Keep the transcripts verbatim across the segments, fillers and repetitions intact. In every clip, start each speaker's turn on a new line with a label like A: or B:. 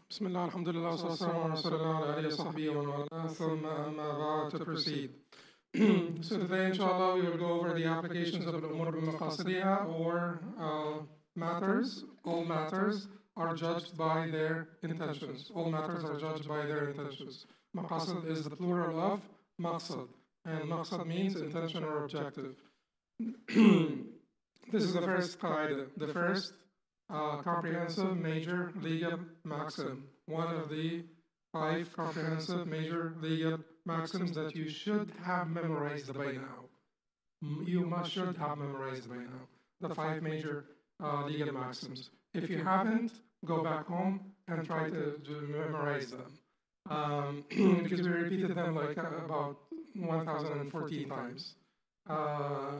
A: بسم الله الحمد لله والصلاة والسلام على رسول الله وعلى آله وصحبه ومن والاه ثم أما بعد. To proceed. So today inshallah we will go over the applications of al-umur bil-maqasidiha, or uh, matters. All matters are judged by their intentions. All matters are judged by their intentions. Maqasid is the plural of maqsad, and maqsad means intention or objective. This is the first qaida, the first uh, comprehensive major legal maxim, one of the five comprehensive major legal maxims that you should have memorized by now. You must should have memorized by now the five major uh, legal maxims. If you haven't, go back home and try to, to memorize them, um, because we repeated them like uh, about one thousand fourteen times. Uh,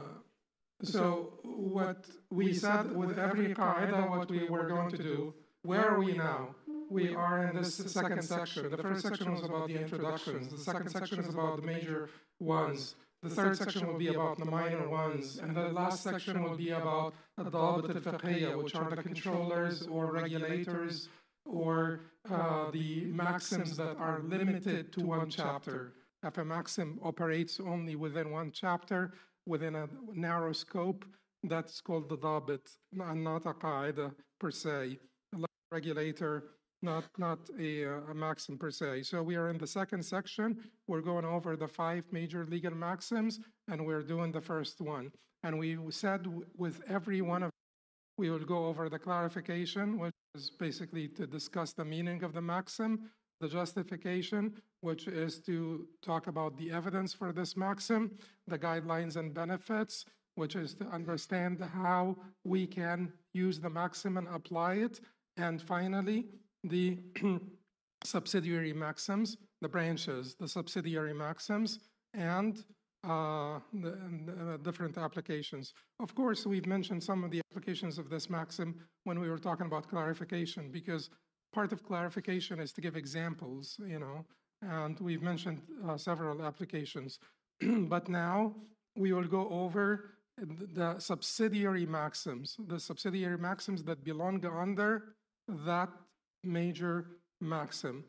A: so what we said with every qaida, what we were going to do, where are we now? We are in this second section. The first section was about the introductions. The second section is about the major ones. The third section will be about the minor ones. And the last section will be about al-dawabit al-fiqhiyya, which are the controllers or regulators or uh, the maxims that are limited to one chapter. If a maxim operates only within one chapter, within a narrow scope, that's called the dabit, and not a qaida per se, a regulator, not, not a, a maxim per se. So we are in the second section. We're going over the five major legal maxims, and we're doing the first one. And we said with every one of them, we will go over the clarification, which is basically to discuss the meaning of the maxim, the justification, which is to talk about the evidence for this maxim, the guidelines and benefits, which is to understand how we can use the maxim and apply it, and finally, the subsidiary maxims, the branches, the subsidiary maxims, and uh, the, the different applications. Of course, we've mentioned some of the applications of this maxim when we were talking about clarification, because part of clarification is to give examples, you know, and we've mentioned uh, several applications. But now we will go over the subsidiary maxims, the subsidiary maxims that belong under that major maxim.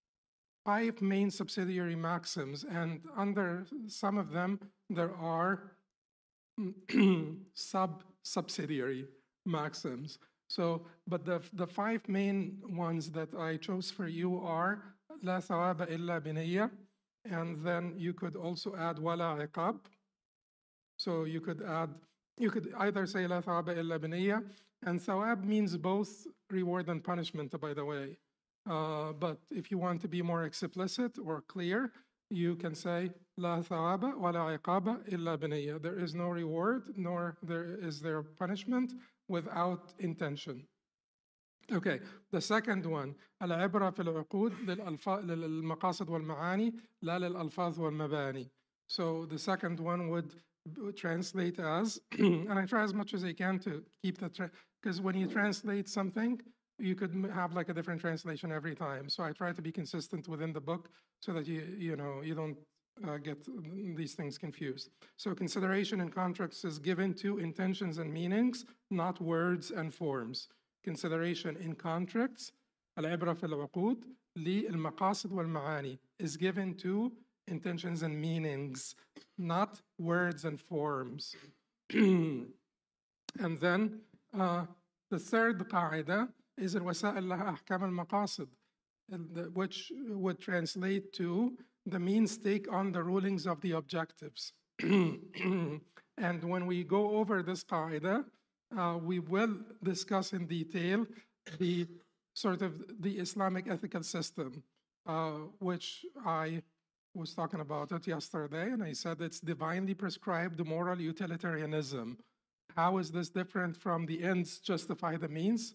A: Five main subsidiary maxims, and under some of them, there are sub-subsidiary maxims. So, but the, the five main ones that I chose for you are لا ثواب إلا بنية, and then you could also add ولا عقاب. So you could add, you could either say لا ثواب إلا بنية, and thawab means both reward and punishment, by the way. Uh, but if you want to be more explicit or clear, you can say لا ثواب ولا عقاب إلا بنية. There is no reward, nor there is there punishment without intention. Okay, the second one, العبرة في العقود للمقاصد والمعاني لا للألفاظ والمباني. So the second one would translate as, and I try as much as I can to keep the, because when you translate something, you could have like a different translation every time. So I try to be consistent within the book so that you, you know, you don't uh, get these things confused. So consideration in contracts is given to intentions and meanings, not words and forms. Consideration in contracts, العبرة في العقود للمقاصد والمعاني, is given to intentions and meanings, not words and forms. And then uh, the third qaida is الوسائل لها أحكام المقاصد, which would translate to the means take on the rulings of the objectives. And when we go over this qaida, uh, we will discuss in detail the sort of the Islamic ethical system, uh, which I was talking about it yesterday, and I said it's divinely prescribed moral utilitarianism. How is this different from the ends justify the means?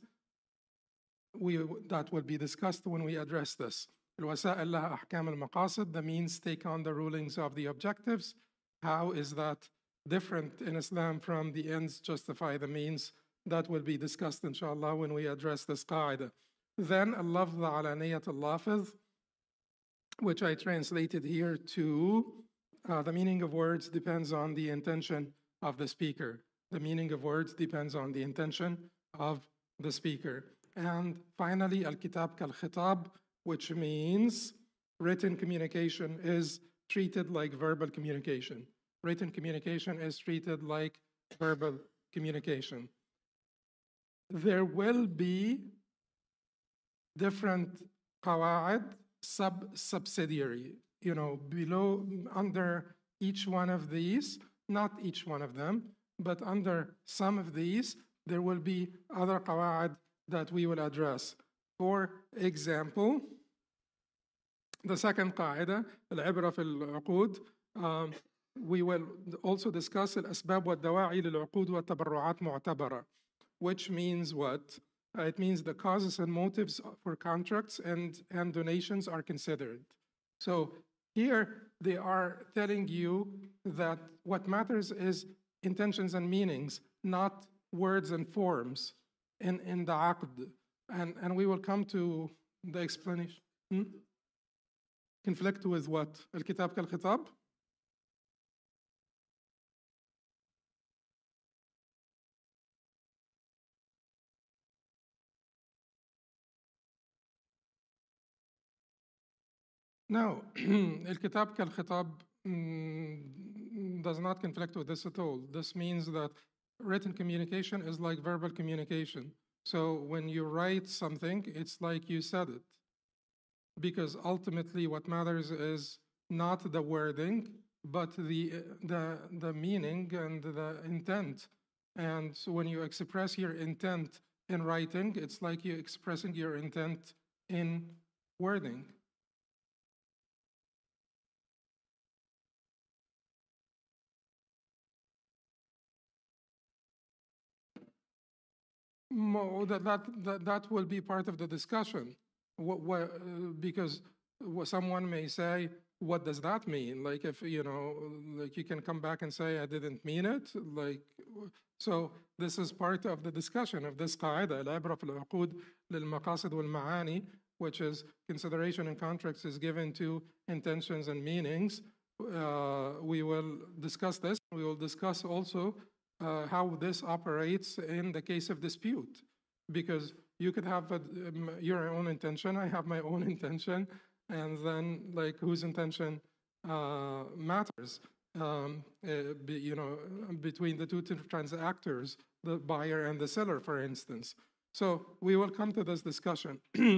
A: We, that will be discussed when we address this. الوسائل لها أحكام المقاصد, the means take on the rulings of the objectives. How is that different in Islam from the ends justify the means? That will be discussed, inshallah, when we address this qaida. Then, اللفظ على نية اللافظ, which I translated here to, uh, the meaning of words depends on the intention of the speaker. The meaning of words depends on the intention of the speaker. And finally, al-kitab kal-khitab, which means written communication is treated like verbal communication. Written communication is treated like verbal communication. There will be different qawa'id, sub subsidiary, you know, below, under each one of these, not each one of them, but under some of these, there will be other qawa'id that we will address. For example, the second qaida, al-ibra fi al-uqud, um, we will also discuss al-asbab wa dawa'i lil-uqud wa tabarru'at mu'tabara, which means what? Uh, it means the causes and motives for contracts and, and donations are considered. So here they are telling you that what matters is intentions and meanings, not words and forms in, in the aqd. And, and we will come to the explanation. Hmm? Conflict with what? Al-kitab kal-khitab? No, Al-Kitab Kal-Khitab mm, does not conflict with this at all. This means that written communication is like verbal communication. So when you write something, it's like you said it. Because ultimately what matters is not the wording, but the, the, the meaning and the intent. And so when you express your intent in writing, it's like you're expressing your intent in wording. Mo, that, that, that, that will be part of the discussion. What, what, uh, because what someone may say, what does that mean? Like if, you know, like you can come back and say, I didn't mean it. Like, so this is part of the discussion of this qaida, al-ibra fi al-uqud lil-maqasid wal-ma'ani, which is consideration in contracts is given to intentions and meanings. Uh, we will discuss this. We will discuss also uh, how this operates in the case of dispute, because you could have a, um, your own intention, I have my own intention, and then like whose intention uh, matters, um, uh, be, you know, between the two transactors, the buyer and the seller, for instance. So we will come to this discussion.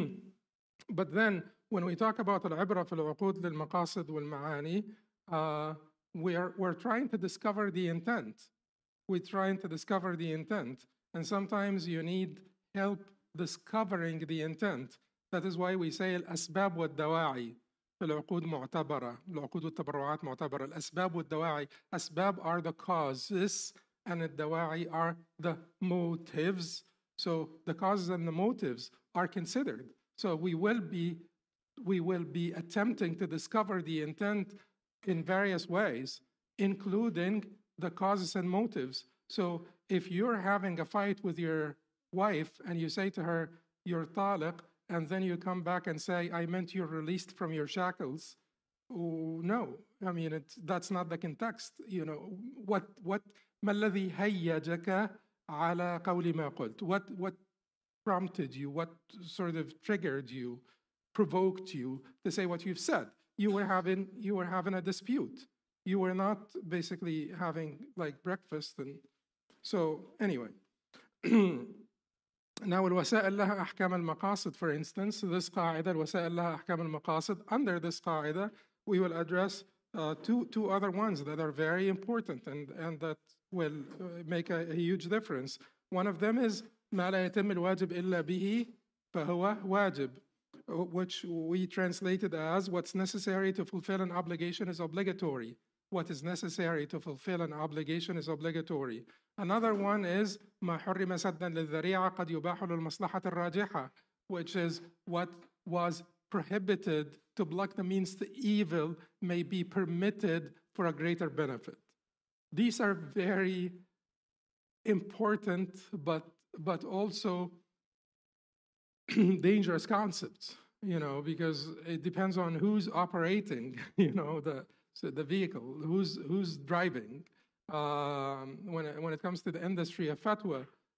A: But then when we talk about al-ibra fi al-uqud lil-maqasid wal-ma'ani, uh, we are, we're trying to discover the intent. We're trying to discover the intent. And sometimes you need help discovering the intent. That is why we say الأسباب والدواعي في العقود معتبرة. العقود والتبرعات معتبرة. الأسباب والدواعي. Asbab are the causes and الدواعي are the motives. So the causes and the motives are considered. So we will be, we will be attempting to discover the intent in various ways, including the causes and motives. So if you're having a fight with your wife and you say to her, you're taliq, and then you come back and say, I meant you're released from your shackles. Oh, no, I mean, it, that's not the context. You know, what, what, ما الذي هيجك على قول ما قلت? What, what prompted you? What sort of triggered you, provoked you to say what you've said? You were having, you were having a dispute. You were not basically having like breakfast. And so anyway, now الوسائل لها أحكام المقاصد, for instance, this قاعدة الوسائل لها أحكام المقاصد. Under this قاعدة, we will address uh, two, two other ones that are very important and, and that will uh, make a, a huge difference. One of them is ما لا يتم الواجب إلا به فهو واجب, which we translated as what's necessary to fulfill an obligation is obligatory. What is necessary to fulfill an obligation is obligatory. Another one is ما حرم سدا للذريعة قد يباح للمصلحة الراجحة, which is what was prohibited to block the means to evil may be permitted for a greater benefit. These are very important, but but also dangerous concepts, you know, because it depends on who's operating, you know, the so the vehicle, who's who's driving. Um, when it, when it comes to the industry of fatwa,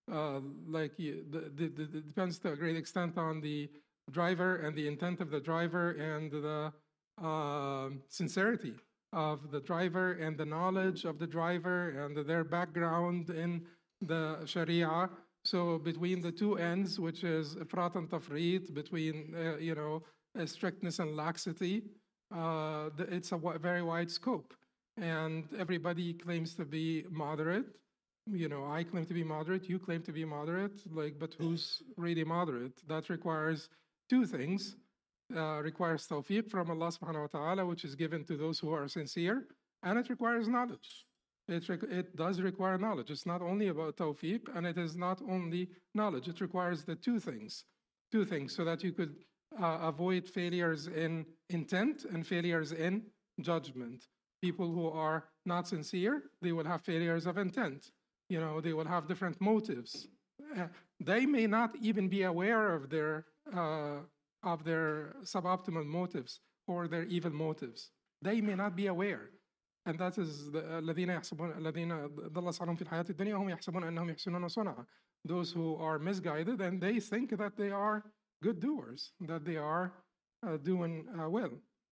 A: uh, like you, the, the, the, it depends to a great extent on the driver and the intent of the driver and the uh, sincerity of the driver and the knowledge of the driver and their background in the Sharia. So between the two ends, which is ifrat and tafrit, between uh, you know uh, strictness and laxity, uh, the, it's a wi- very wide scope, and everybody claims to be moderate. You know, I claim to be moderate, you claim to be moderate, like, but who's really moderate? That requires two things. Uh, requires tawfiq from Allah subhanahu wa ta'ala, which is given to those who are sincere, and it requires knowledge. It, re- it does require knowledge. It's not only about tawfiq, and it is not only knowledge. It requires the two things, two things, so that you could uh, avoid failures in intent and failures in judgment. People who are not sincere, they will have failures of intent. You know, they will have different motives. Uh, they may not even be aware of their uh, of their suboptimal motives or their evil motives. They may not be aware. And that is the الذين يحسبون الذين ضل سعيهم في الحياة الدنيا هم يحسبون أنهم يحسنون صنعا. Those who are misguided and they think that they are good doers, that they are uh, doing uh, well.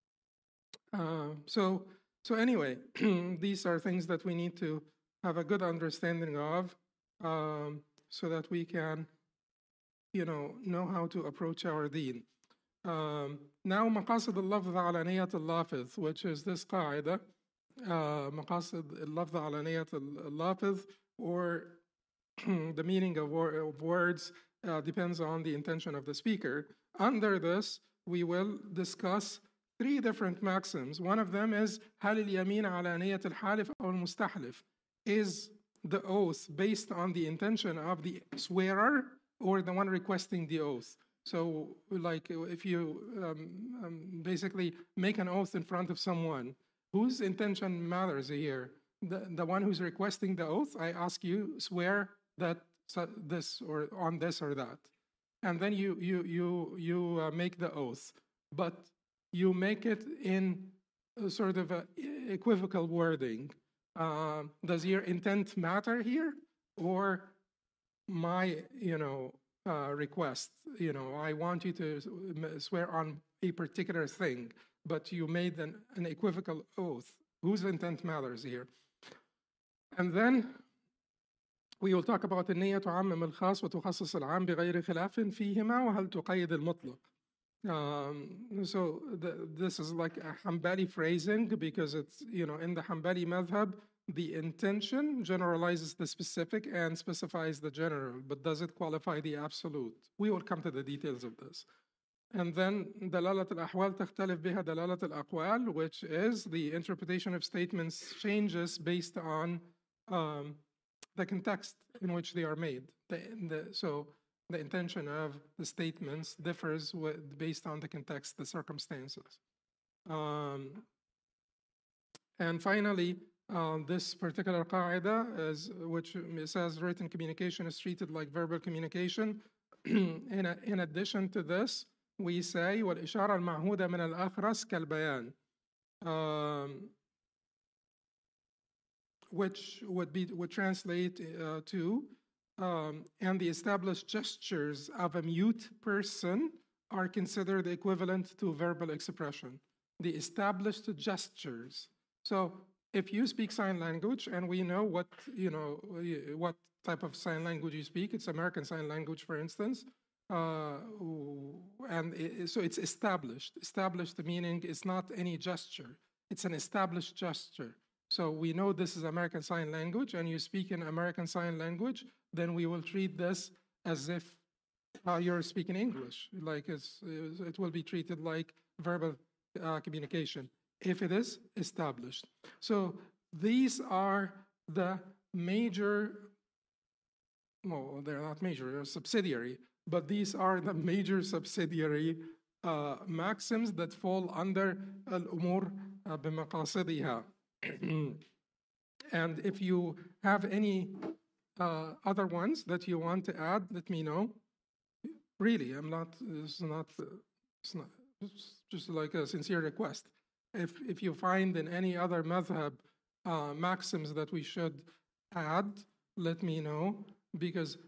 A: Uh, so, so anyway, these are things that we need to have a good understanding of, um, so that we can, you know, know how to approach our deen. Um, now, مقاصد اللفظ على نية اللافظ, which is this قاعدة, uh, مقاصد اللفظ على نية اللافظ, or the meaning of, wor- of words uh, depends on the intention of the speaker. Under this, we will discuss three different maxims. One of them is هل اليمين على نية الحالف أو المستحلف? Is the oath based on the intention of the swearer or the one requesting the oath? So, like, if you um, um, basically make an oath in front of someone, whose intention matters here? The, the one who's requesting the oath, I ask you, swear that so- this or on this or that. And then you, you, you, you uh, make the oath. But you make it in a sort of a equivocal wording. Uh, does your intent matter here? Or my, you know, uh, request, you know, I want you to swear on a particular thing, but you made an, an equivocal oath. Whose intent matters here? And then we will talk about النية تعمم الخاص وتخصص العام بغير خلاف فيهما وهل تقيد المطلق. Um, so the, this is like a Hanbali phrasing because it's, you know, in the Hanbali madhab, the intention generalizes the specific and specifies the general, but does it qualify the absolute? We will come to the details of this. And then دلالة الأحوال تختلف بها دلالة الأقوال, which is the interpretation of statements changes based on um, the context in which they are made. The, the, so the intention of the statements differs with, based on the context, the circumstances. Um, and finally, uh, this particular qaida is, which says written communication is treated like verbal communication. in, a, in addition to this, we say والإشارة المعهودة من الأخرس كالبيان, um, which would be would translate uh, to um, and the established gestures of a mute person are considered equivalent to verbal expression. The established gestures. So if you speak sign language, and we know what, you know, what type of sign language you speak, it's American Sign Language, for instance, uh, and it, so it's established. Established meaning it's not any gesture, it's an established gesture. So we know this is American Sign Language, and you speak in American Sign Language, then we will treat this as if uh, you're speaking English. Like it's, it will be treated like verbal uh, communication if it is established. So these are the major, well, they're not major, they're subsidiary, but these are the major subsidiary uh, maxims that fall under al-umur uh, bimaqasidiha. And if you have any uh, other ones that you want to add, let me know. Really, I'm not, it's not, it's not, it's just like a sincere request. If, if you find in any other madhab uh, maxims that we should add, let me know, because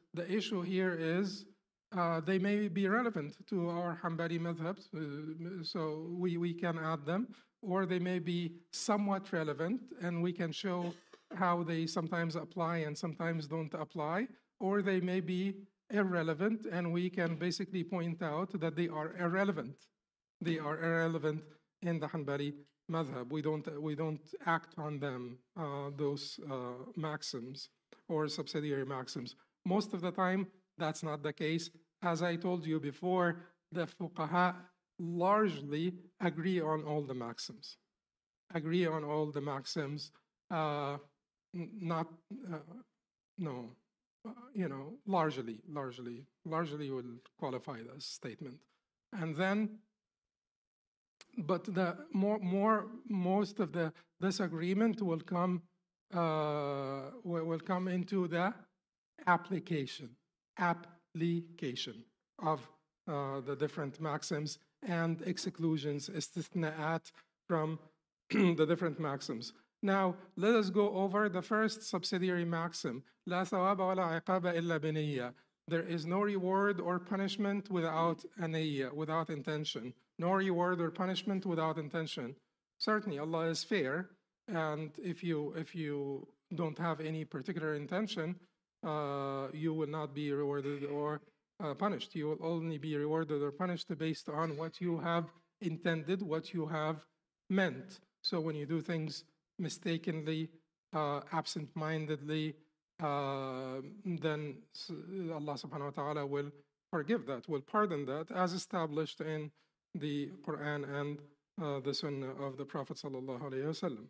A: the issue here is uh, they may be relevant to our Hanbali madhab, uh, so we, we can add them, or they may be somewhat relevant, and we can show how they sometimes apply and sometimes don't apply, or they may be irrelevant, and we can basically point out that they are irrelevant. They are irrelevant in the Hanbali madhab. We don't, we don't act on them, uh, those uh, maxims or subsidiary maxims. Most of the time, that's not the case. As I told you before, the fuqaha largely agree on all the maxims, agree on all the maxims, uh, not, uh, no, uh, you know, largely, largely, largely will qualify this statement. And then, but the more, more, most of the disagreement will come, uh, will, will come into the application, application of uh, the different maxims and exclusions, istithna'at from the different maxims. Now, let us go over the first subsidiary maxim. لا ثواب ولا عقاب إلا بنية. There is no reward or punishment without a niyya, without intention. No reward or punishment without intention. Certainly, Allah is fair, and if you if you don't have any particular intention, uh, you will not be rewarded or uh, punished. You will only be rewarded or punished based on what you have intended, what you have meant. So when you do things mistakenly, uh, absent-mindedly, uh, then Allah subhanahu wa ta'ala will forgive that, will pardon that, as established in the Quran and uh, the Sunnah of the Prophet sallallahu alaihi wasallam.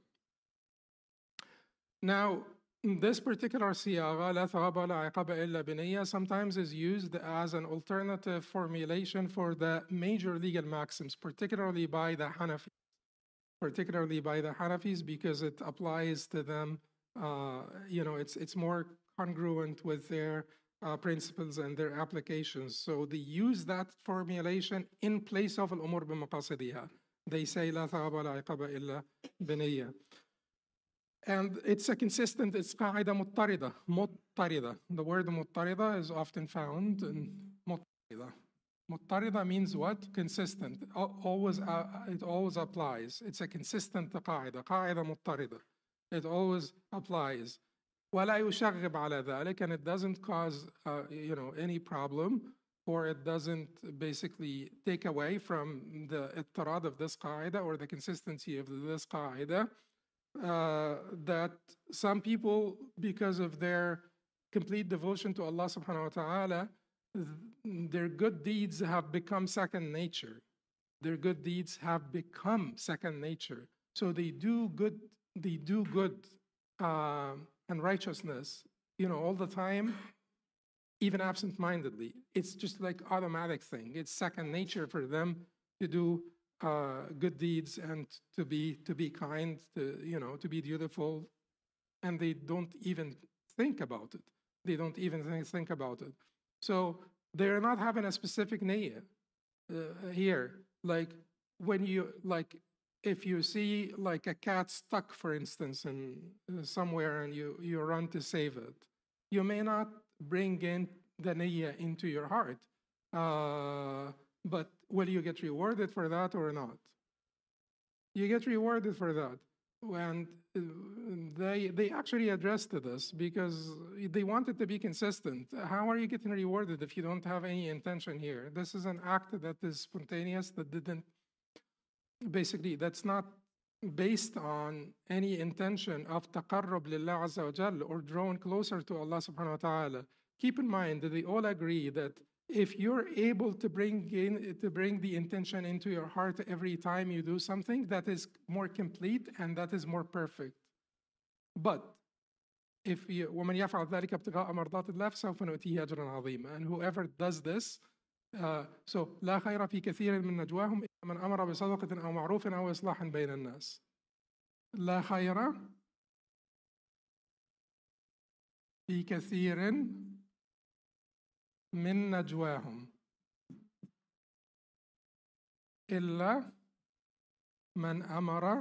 A: Now, this particular siyagha, لا ثواب ولا عقاب إلا بنية, sometimes is used as an alternative formulation for the major legal maxims, particularly by the Hanafis. particularly by the Hanafis, because it applies to them, uh, you know, it's, it's more congruent with their uh, principles and their applications. So they use that formulation in place of al-umur bimaqasidiha. They say, لا ثواب ولا عقاب إلا بنية. And it's a consistent, it's قاعدة مضطردة, مضطردة. The word مضطردة is often found in مضطردة. مضطردة means what? Consistent. Always, uh, it always applies. It's a consistent قاعدة. قاعدة مضطردة. It always applies. ولا يشغب على ذلك, and it doesn't cause, uh, you know, any problem, or it doesn't basically take away from the اضطراد of this قاعدة or the consistency of this قاعدة. Uh, that some people, because of their complete devotion to Allah subhanahu wa ta'ala, their good deeds have become second nature. Their good deeds have become second nature. So they do good, they do good uh, and righteousness, you know, all the time, even absent-mindedly. It's just like automatic thing. It's second nature for them to do uh, good deeds and to be to be kind, to you know, to be dutiful, and they don't even think about it. They don't even think, think about it. So they're not having a specific niyyah uh, here. Like when you, like if you see like a cat stuck, for instance, in uh, somewhere, and you, you run to save it, you may not bring in the niyyah into your heart. Uh, but will you get rewarded for that or not? You get rewarded for that. And they they actually addressed this because they wanted to be consistent. How are you getting rewarded if you don't have any intention here? This is an act that is spontaneous, that didn't, basically, that's not based on any intention of taqarrub lillah azza wa jal, or drawn closer to Allah subhanahu wa ta'ala. Keep in mind that they all agree that if you're able to bring in to bring the intention into your heart every time you do something, that is more complete and that is more perfect. But if you ومن يفعل ذلك ابتغاء مرضات الله فسوف نؤتيه أجرا عظيما, and whoever does this, uh, so لا خير في كثير من نجواهم إلا من أمر بصدقة أو معروف أو إصلاح بين الناس. لا خير في كثير من نجواهم إلا من أمر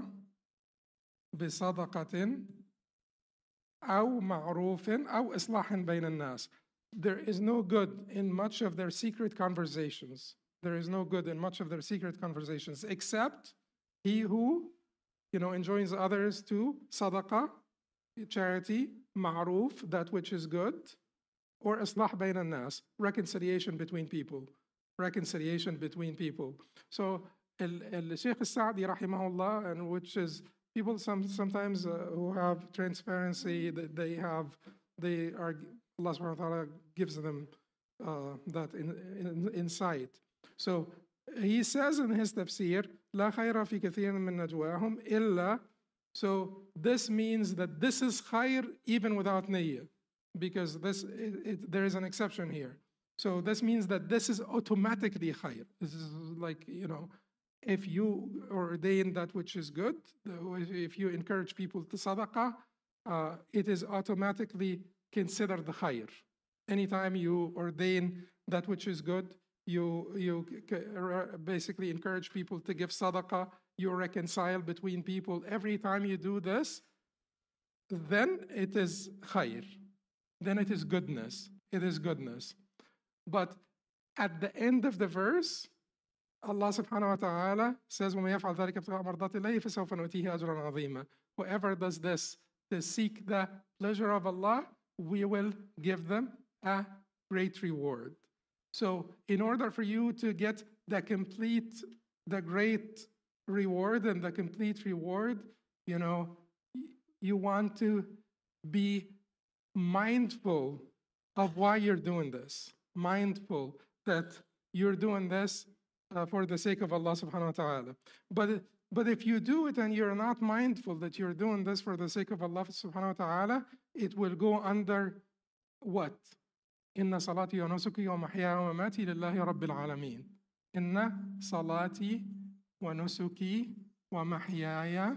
A: بصدقة أو معروف أو إصلاح بين الناس. there is no good in much of their secret conversations. There is no good in much of their secret conversations, except he who, you know, enjoins others to sadaqah, charity, ma'roof, that which is good, or islah bayn al-nas, reconciliation between people, reconciliation between people. So, al-Shaykh al-Sa'di rahimahullah, and which is people some, sometimes uh, who have transparency, they have, they are, Allah subhanahu wa ta'ala gives them uh, that in, in, insight. So he says in his tafsir, لا خير في كثير من نجواهم إلا. So this means that this is khair even without niyyah, because this it, it, there is an exception here. So this means that this is automatically khair. This is like, you know, if you ordain that which is good, if you encourage people to sadaqah, uh, it is automatically considered the khair. Anytime you ordain that which is good, you, you basically encourage people to give sadaqah, you reconcile between people. Every time you do this, then it is khair. Then it is goodness. It is goodness. But at the end of the verse, Allah subhanahu wa ta'ala says, وَمَن يَفْعَلْ ذَلِكَ ابْتِغَاءَ مَرْضَاتِ اللَّهِ فَسَوْفَ نُؤْتِيهِ أَجْرًا عَظِيمًا. Whoever does this to seek the pleasure of Allah, we will give them a great reward. So in order for you to get the complete, the great reward and the complete reward, you know, you want to be mindful of why you're doing this. Mindful that you're doing this uh, for the sake of Allah subhanahu wa ta'ala. But, but if you do it and you're not mindful that you're doing this for the sake of Allah subhanahu wa ta'ala, it will go under what? Inna salati wa nusuki wa mahyaya wa mamati lillahi rabbil alameen. Inna salati wa nusuki wa mahyaya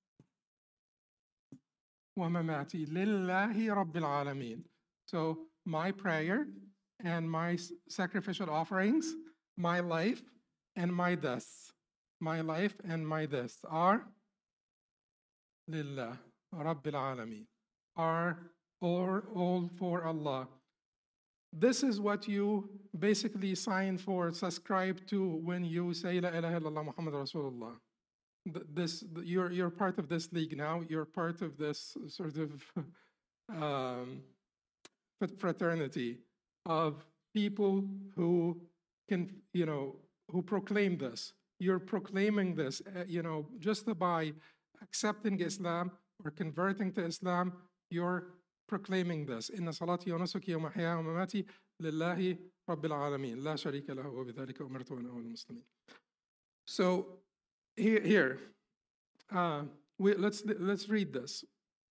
A: wa mamati lillahi rabbil alameen. So my prayer and my sacrificial offerings, my life and my deaths, my life and my deaths are lillah rabbil alameen, are all, all for Allah. This is what you basically sign for, subscribe to when you say La ilaha illallah Muhammad Rasulullah. This, you're, you're part of this league now. You're part of this sort of um, fraternity of people who can, you know, who proclaim this. You're proclaiming this, uh, you know, just by accepting Islam or converting to Islam, you're proclaiming this. Inna salati wa nusuki wa mahyaya wa mamati lillahi rabbil alameen. La sharika lahu wa bidhalika umirtu wa ana awwalul muslimin. So here, here uh, we, let's, let's read this.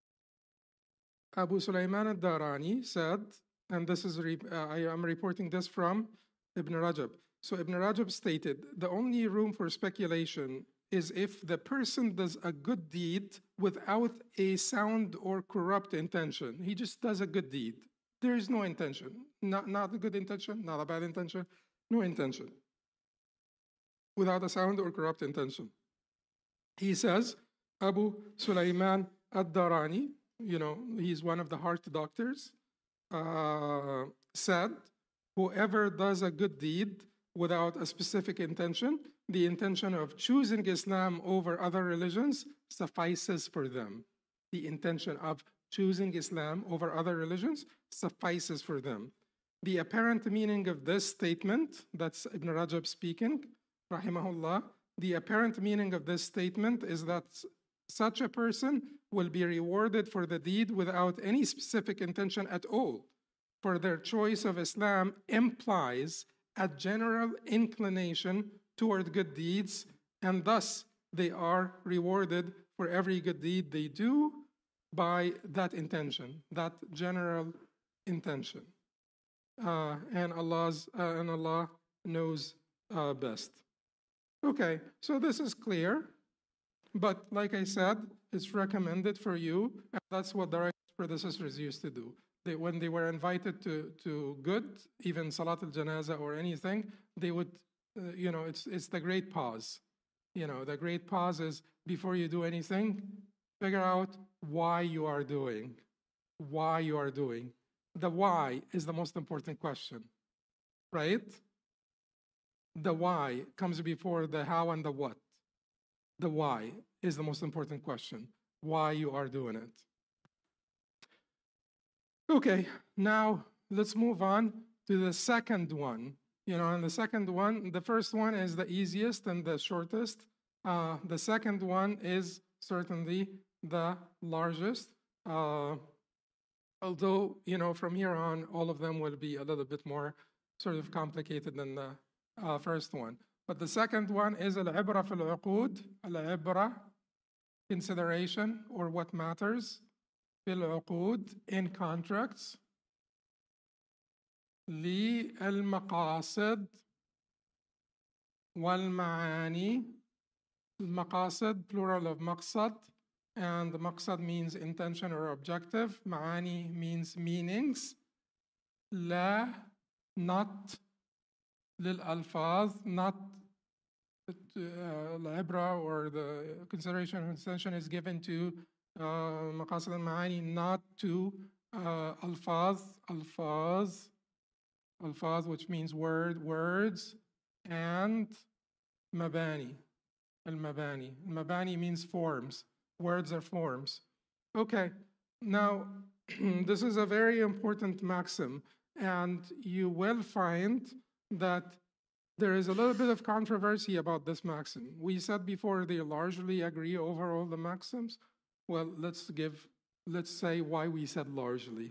A: Abu Sulaiman al-Darani said, and this is, re, uh, I am reporting this from Ibn Rajab. So Ibn Rajab stated, the only room for speculation is if the person does a good deed without a sound or corrupt intention. He just does a good deed. There is no intention. Not, not a good intention, not a bad intention, no intention. Without a sound or corrupt intention. He says, Abu Sulaiman ad-Darani, you know, he's one of the heart doctors, uh, said, whoever does a good deed without a specific intention, the intention of choosing Islam over other religions suffices for them. The intention of choosing Islam over other religions suffices for them. The apparent meaning of this statement, that's Ibn Rajab speaking, rahimahullah, the apparent meaning of this statement is that such a person will be rewarded for the deed without any specific intention at all. For their choice of Islam implies a general inclination toward good deeds, and thus they are rewarded for every good deed they do by that intention, that general intention. Uh, and Allah's uh, and Allah knows uh, best. Okay, so this is clear, but like I said, it's recommended for you, and that's what the predecessors used to do. They, when they were invited to, to good, even Salat al-Janaza or anything, they would, uh, you know, it's, it's the great pause. You know, the great pause is before you do anything, figure out why you are doing, why you are doing. the why is the most important question, right? The why comes before the how and the what. The why is the most important question, why you are doing it. Okay, now let's move on to the second one. You know, and the second one, the first one is the easiest and the shortest. Uh, the second one is certainly the largest. Uh, although, you know, from here on, all of them will be a little bit more sort of complicated than the uh, first one. But the second one is al-ibra fil uqud, al-ibra, consideration or what matters, fil uqud, in contracts, للمقاصد والمعاني. المقاصد, plural of مقصد, and مقصد means intention or objective. معاني means meanings. لا, not للألفاظ, not uh, العبرة or the consideration or intention is given to uh, مقاصد المعاني, not to uh, ألفاظ, ألفاظ, ألفاظ, which means word, words, and مباني, المباني. المباني means forms. Words are forms. Okay, now this is a very important maxim, and you will find that there is a little bit of controversy about this maxim. We said before they largely agree over all the maxims. Well, let's give, let's say why we said largely.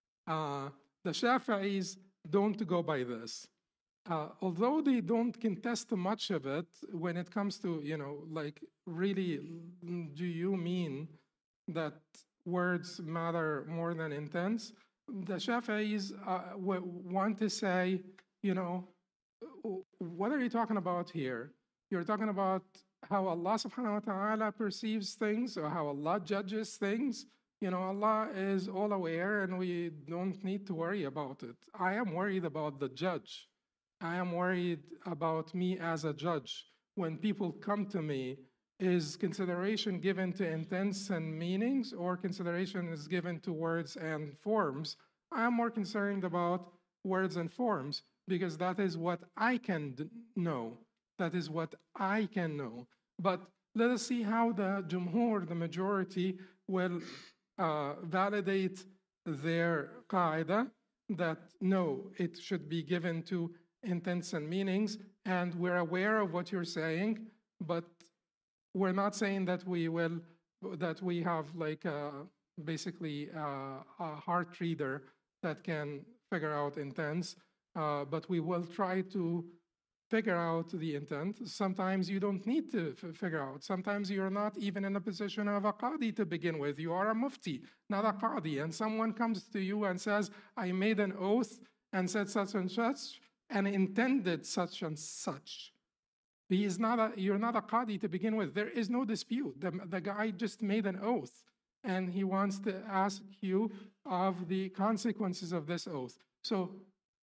A: Uh, the Shafi'is don't go by this. Uh, although they don't contest much of it when it comes to, you know, like really, do you mean that words matter more than intents? The Shafi'is uh, want to say, you know, what are you talking about here? You're talking about how Allah subhanahu wa ta'ala perceives things or how Allah judges things. You know, Allah is all aware and we don't need to worry about it. I am worried about the judge. I am worried about me as a judge. When people come to me, is consideration given to intents and meanings, or consideration is given to words and forms? I am more concerned about words and forms because that is what I can know. That is what I can know. But let us see how the Jumhur, the majority, will uh, validate their qaida that no, it should be given to intents and meanings, and we're aware of what you're saying, but we're not saying that we will, that we have like a, basically a, a heart reader that can figure out intents, uh, but we will try to figure out the intent. Sometimes you don't need to f figure out. Sometimes you're not even in a position of a qadi to begin with. You are a mufti, not a qadi, and someone comes to you and says, I made an oath and said such and such, and intended such and such. He is not a, you're not a qadi to begin with. There is no dispute. The, the guy just made an oath, and he wants to ask you of the consequences of this oath. So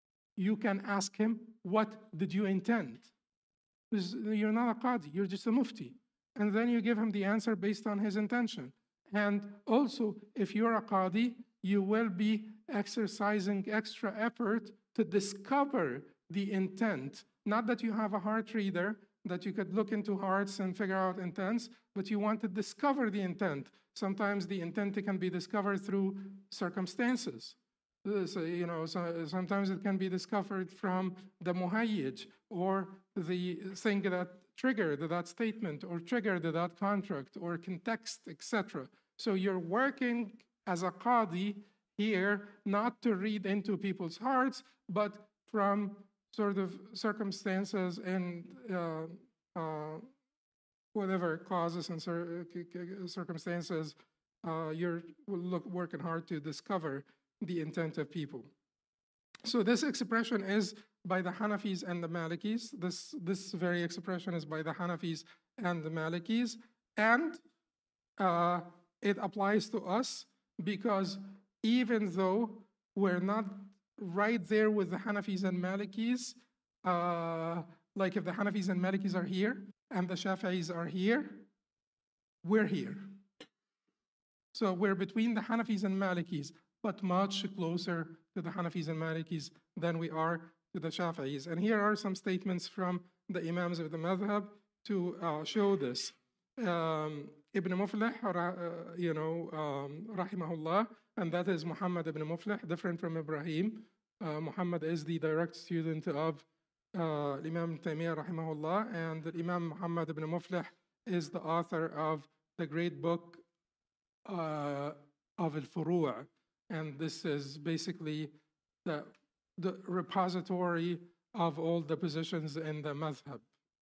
A: you can ask him, what did you intend? Because you're not a qadi, you're just a mufti. And then you give him the answer based on his intention. And also, if you're a qadi, you will be exercising extra effort to discover the intent. Not that you have a heart reader, that you could look into hearts and figure out intents, but you want to discover the intent. Sometimes the intent can be discovered through circumstances. So, you know, so sometimes it can be discovered from the muhayyij, or the thing that triggered that statement, or triggered that contract, or context, et cetera. So you're working as a qadi here not to read into people's hearts, but from sort of circumstances and uh, uh, whatever causes and cir circumstances, uh, you're look, working hard to discover the intent of people. So this expression is by the Hanafis and the Malikis. This, this very expression is by the Hanafis and the Malikis. And uh, it applies to us because even though we're not right there with the Hanafis and Malikis, uh, like if the Hanafis and Malikis are here and the Shafi'is are here, we're here. So we're between the Hanafis and Malikis. but much closer to the Hanafis and Malikis than we are to the Shafi'is. And here are some statements from the Imams of the Madhab to uh, show this. Um, Ibn Muflih, uh, you know, um, rahimahullah, and that is Muhammad ibn Muflih, different from Ibrahim. Uh, Muhammad is the direct student of uh, Imam Taymiyyah, rahimahullah, and the Imam Muhammad ibn Muflih is the author of the great book uh, of Al-Furu', and this is basically the, the repository of all the positions in the madhab.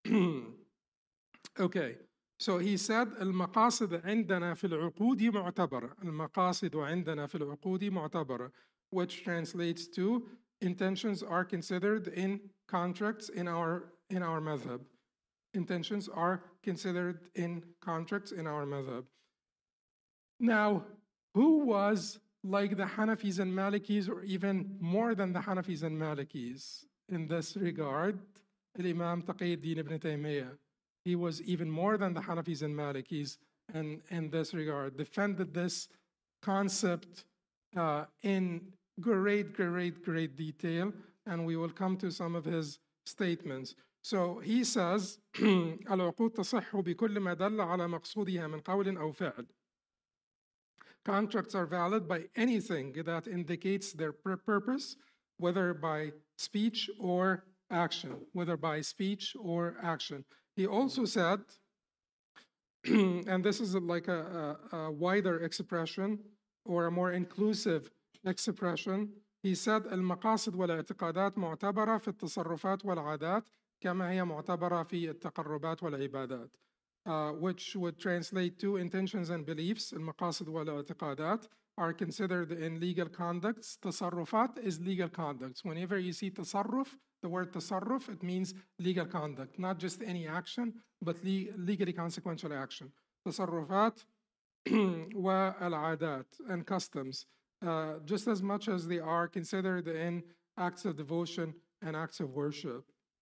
A: Okay, so he said, المقاصد عندنا في العقود معتبرة. المقاصد عندنا في العقود معتبرة, which translates to intentions are considered in contracts in our in our madhab. Intentions are considered in contracts in our madhab. Now, who was like the Hanafis and Malikis, or even more than the Hanafis and Malikis in this regard? Imam Taqiyuddin ibn Taymiyyah. He was even more than the Hanafis and Malikis in, in this regard, defended this concept uh, in great, great, great detail, and we will come to some of his statements. So he says, العقود تصح بكل ما دل على مقصودها من قول أو فعل. Contracts are valid by anything that indicates their purpose, whether by speech or action, whether by speech or action. He also said, and this is like a, a, a wider expression or a more inclusive expression, he said, المقاصد والاعتقادات معتبرة في التصرفات والعادات كما هي معتبرة في التقربات والعبادات. Uh, which would translate to intentions and beliefs, المقاصد والاعتقادات, are considered in legal conducts. تصرفات is legal conducts. Whenever you see تصرف, the word تصرف, it means legal conduct, not just any action, but le legally consequential action. تصرفات والعادات and customs, uh, just as much as they are considered in acts of devotion and acts of worship.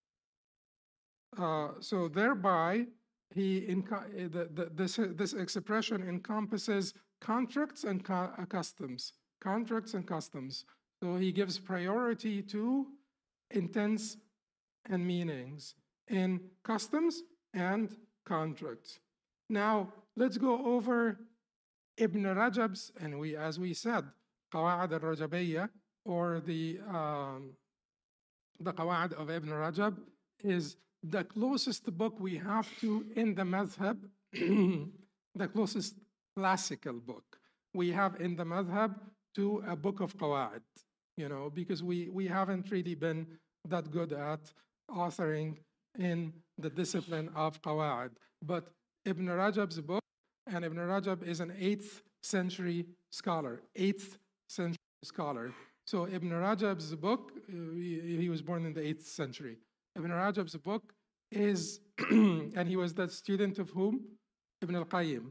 A: Uh, so thereby, he the, the, this, this expression encompasses contracts and co customs, contracts and customs. So he gives priority to intents and meanings in customs and contracts. Now, let's go over Ibn Rajab's, and we, as we said, Qawa'id al-Rajabiyya, or the, um, the Qawa'id of Ibn Rajab, is the closest book we have to in the madhab, the closest classical book we have in the madhab to a book of Qawa'id, you know, because we, we haven't really been that good at authoring in the discipline of Qawa'id. But Ibn Rajab's book, and Ibn Rajab is an eighth century scholar, eighth century scholar. So Ibn Rajab's book, uh, he, he was born in the eighth century. Ibn Rajab's book is, and he was the student of whom? Ibn al-Qayyim.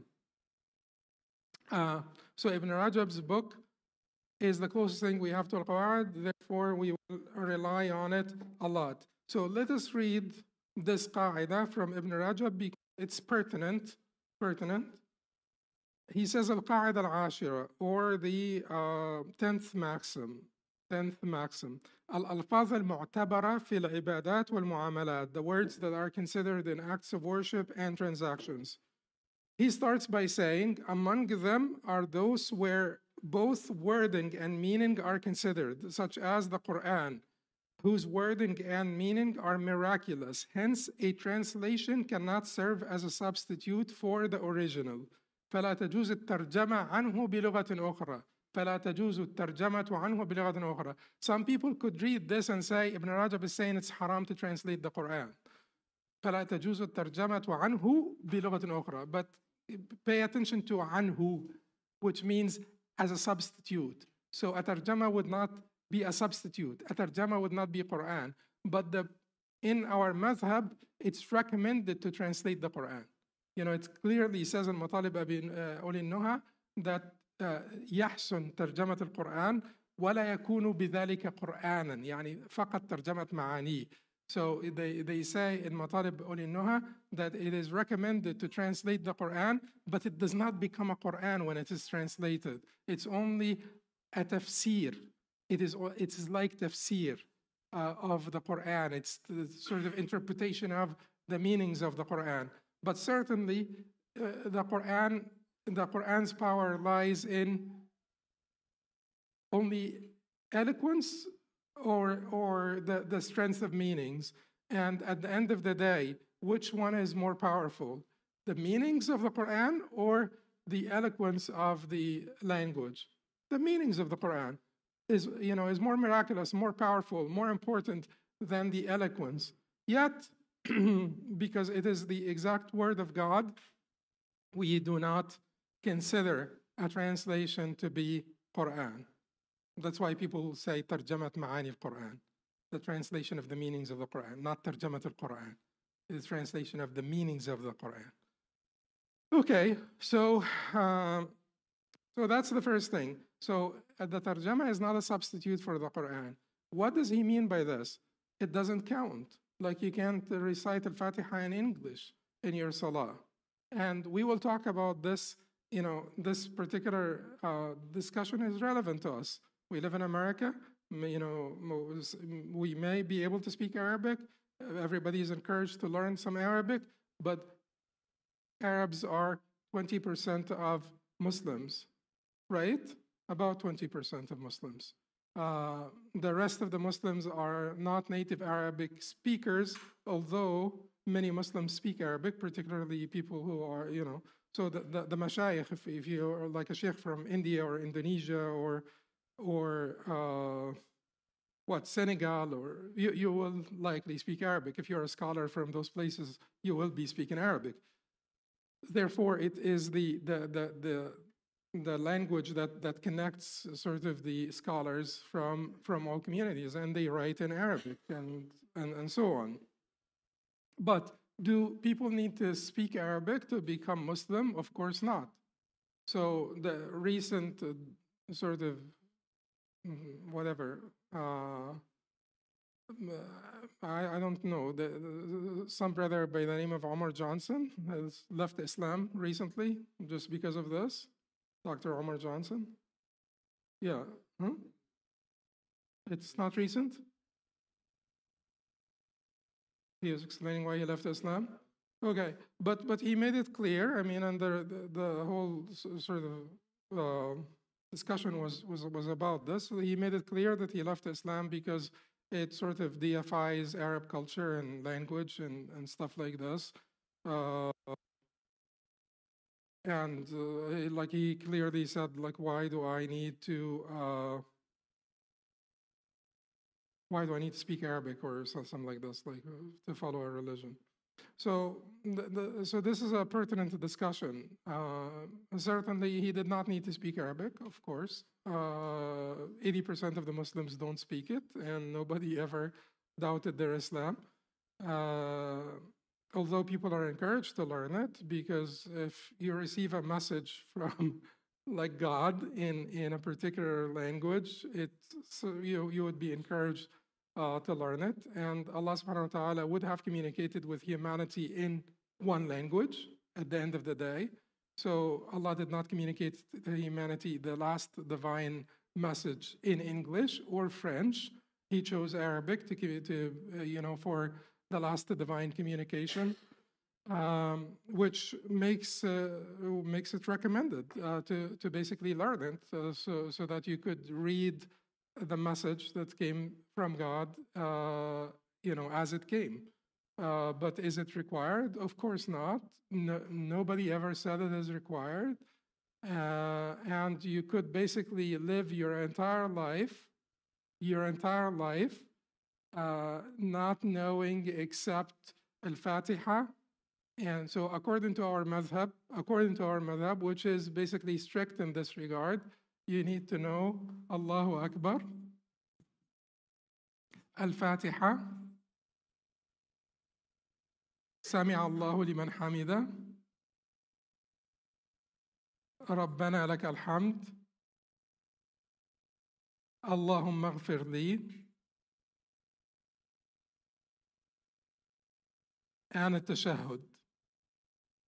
A: Uh, so Ibn Rajab's book is the closest thing we have to al-Qawa'id, therefore we will rely on it a lot. So let us read this qaida from Ibn Rajab because it's pertinent, pertinent. He says al-Qa'ida al-Ashira, or the uh, tenth maxim, tenth maxim. Al-alfaz al-mu'tabara fi al-ibadat wal-mu'amalat, the words that are considered in acts of worship and transactions. He starts by saying, among them are those where both wording and meaning are considered, such as the Quran, whose wording and meaning are miraculous. Hence, a translation cannot serve as a substitute for the original. فلا تجوز الترجمة عنه بلغة أخرى. فلا تجوز الترجمة عنه بلغة أخرى. Some people could read this and say, Ibn Rajab is saying it's haram to translate the Quran. فلا تجوز الترجمة عنه بلغة أخرى. But pay attention to عنه, which means as a substitute. So a tarjama would not be a substitute. A tarjama would not be Quran. But the, in our madhab, it's recommended to translate the Quran. You know, it clearly says in Matalib Uli Nuha that يحسن ترجمة القرآن ولا يكون بذلك قرآنا, يعني فقط ترجمة معانيه. So they, they say in Matalib Uli Nuha that it is recommended to translate the Quran, but it does not become a Quran when it is translated. It's only a tafsir. It is, it is like tafsir uh, of the Quran. It's the sort of interpretation of the meanings of the Quran. But certainly, uh, the Quran, the Quran's power lies in only eloquence or, or the, the strength of meanings. And at the end of the day, which one is more powerful? The meanings of the Quran or the eloquence of the language? The meanings of the Quran is, you know, is more miraculous, more powerful, more important than the eloquence. Yet, because it is the exact word of God, we do not consider a translation to be Quran. That's why people say tarjamat ma'ani al-Quran, the translation of the meanings of the Quran, not tarjamat al-Quran, the translation of the meanings of the Quran. Okay, so um, so that's the first thing. So uh, the tarjama is not a substitute for the Quran. What does he mean by this? It doesn't count. Like you can't recite al-Fatiha in English in your salah. And we will talk about this, you know, this particular uh, discussion is relevant to us. We live in America, you know, we may be able to speak Arabic. Everybody is encouraged to learn some Arabic, but Arabs are twenty percent of Muslims, right? About twenty percent of Muslims. Uh, the rest of the Muslims are not native Arabic speakers, although many Muslims speak Arabic, particularly people who are, you know, so the, the, the mashayikh, if, if you're like a sheikh from India or Indonesia or, or uh, what, Senegal, or you, you will likely speak Arabic. If you're a scholar from those places, you will be speaking Arabic. Therefore, it is the, the, the, the, the language that, that connects sort of the scholars from, from all communities, and they write in Arabic and, and, and so on. But do people need to speak Arabic to become Muslim? Of course not. So the recent uh, sort of whatever, uh, I, I don't know, the, the, some brother by the name of Omar Johnson has left Islam recently just because of this. Doctor Omar Johnson. Yeah. Huh? It's not recent? He was explaining why he left Islam. Okay, but but he made it clear. I mean, and the the, the whole sort of uh, discussion was was was about this. So he made it clear that he left Islam because it sort of deifies Arab culture and language and and stuff like this. Uh, and uh, like he clearly said, like, why do I need to? Uh, why do I need to speak Arabic or something like this, like uh, to follow a religion? So, the, the, so this is a pertinent discussion. Uh, certainly, he did not need to speak Arabic, of course. Uh, eighty percent of the Muslims don't speak it, and nobody ever doubted their Islam. Uh, although people are encouraged to learn it, because if you receive a message from like God in, in a particular language, it, so you, you would be encouraged Uh, to learn it. And Allah subhanahu wa ta'ala would have communicated with humanity in one language at the end of the day. So Allah did not communicate to humanity the last divine message in English or French. He chose Arabic to, to uh, you know, for the last divine communication, um, which makes uh, makes it recommended uh, to to basically learn it, uh, so so that you could read the message that came from God, uh, you know, as it came. Uh, but is it required? Of course not. No, nobody ever said it is required. Uh, and you could basically live your entire life, your entire life, uh, not knowing except Al-Fatiha. And so according to our madhab, according to our madhab, which is basically strict in this regard, you need to know Allahu Akbar, Al-Fatiha, Sami Allahu liman hamida, Rabbana laka alhamd, Allahumma ighfir li, and at-tashahhud.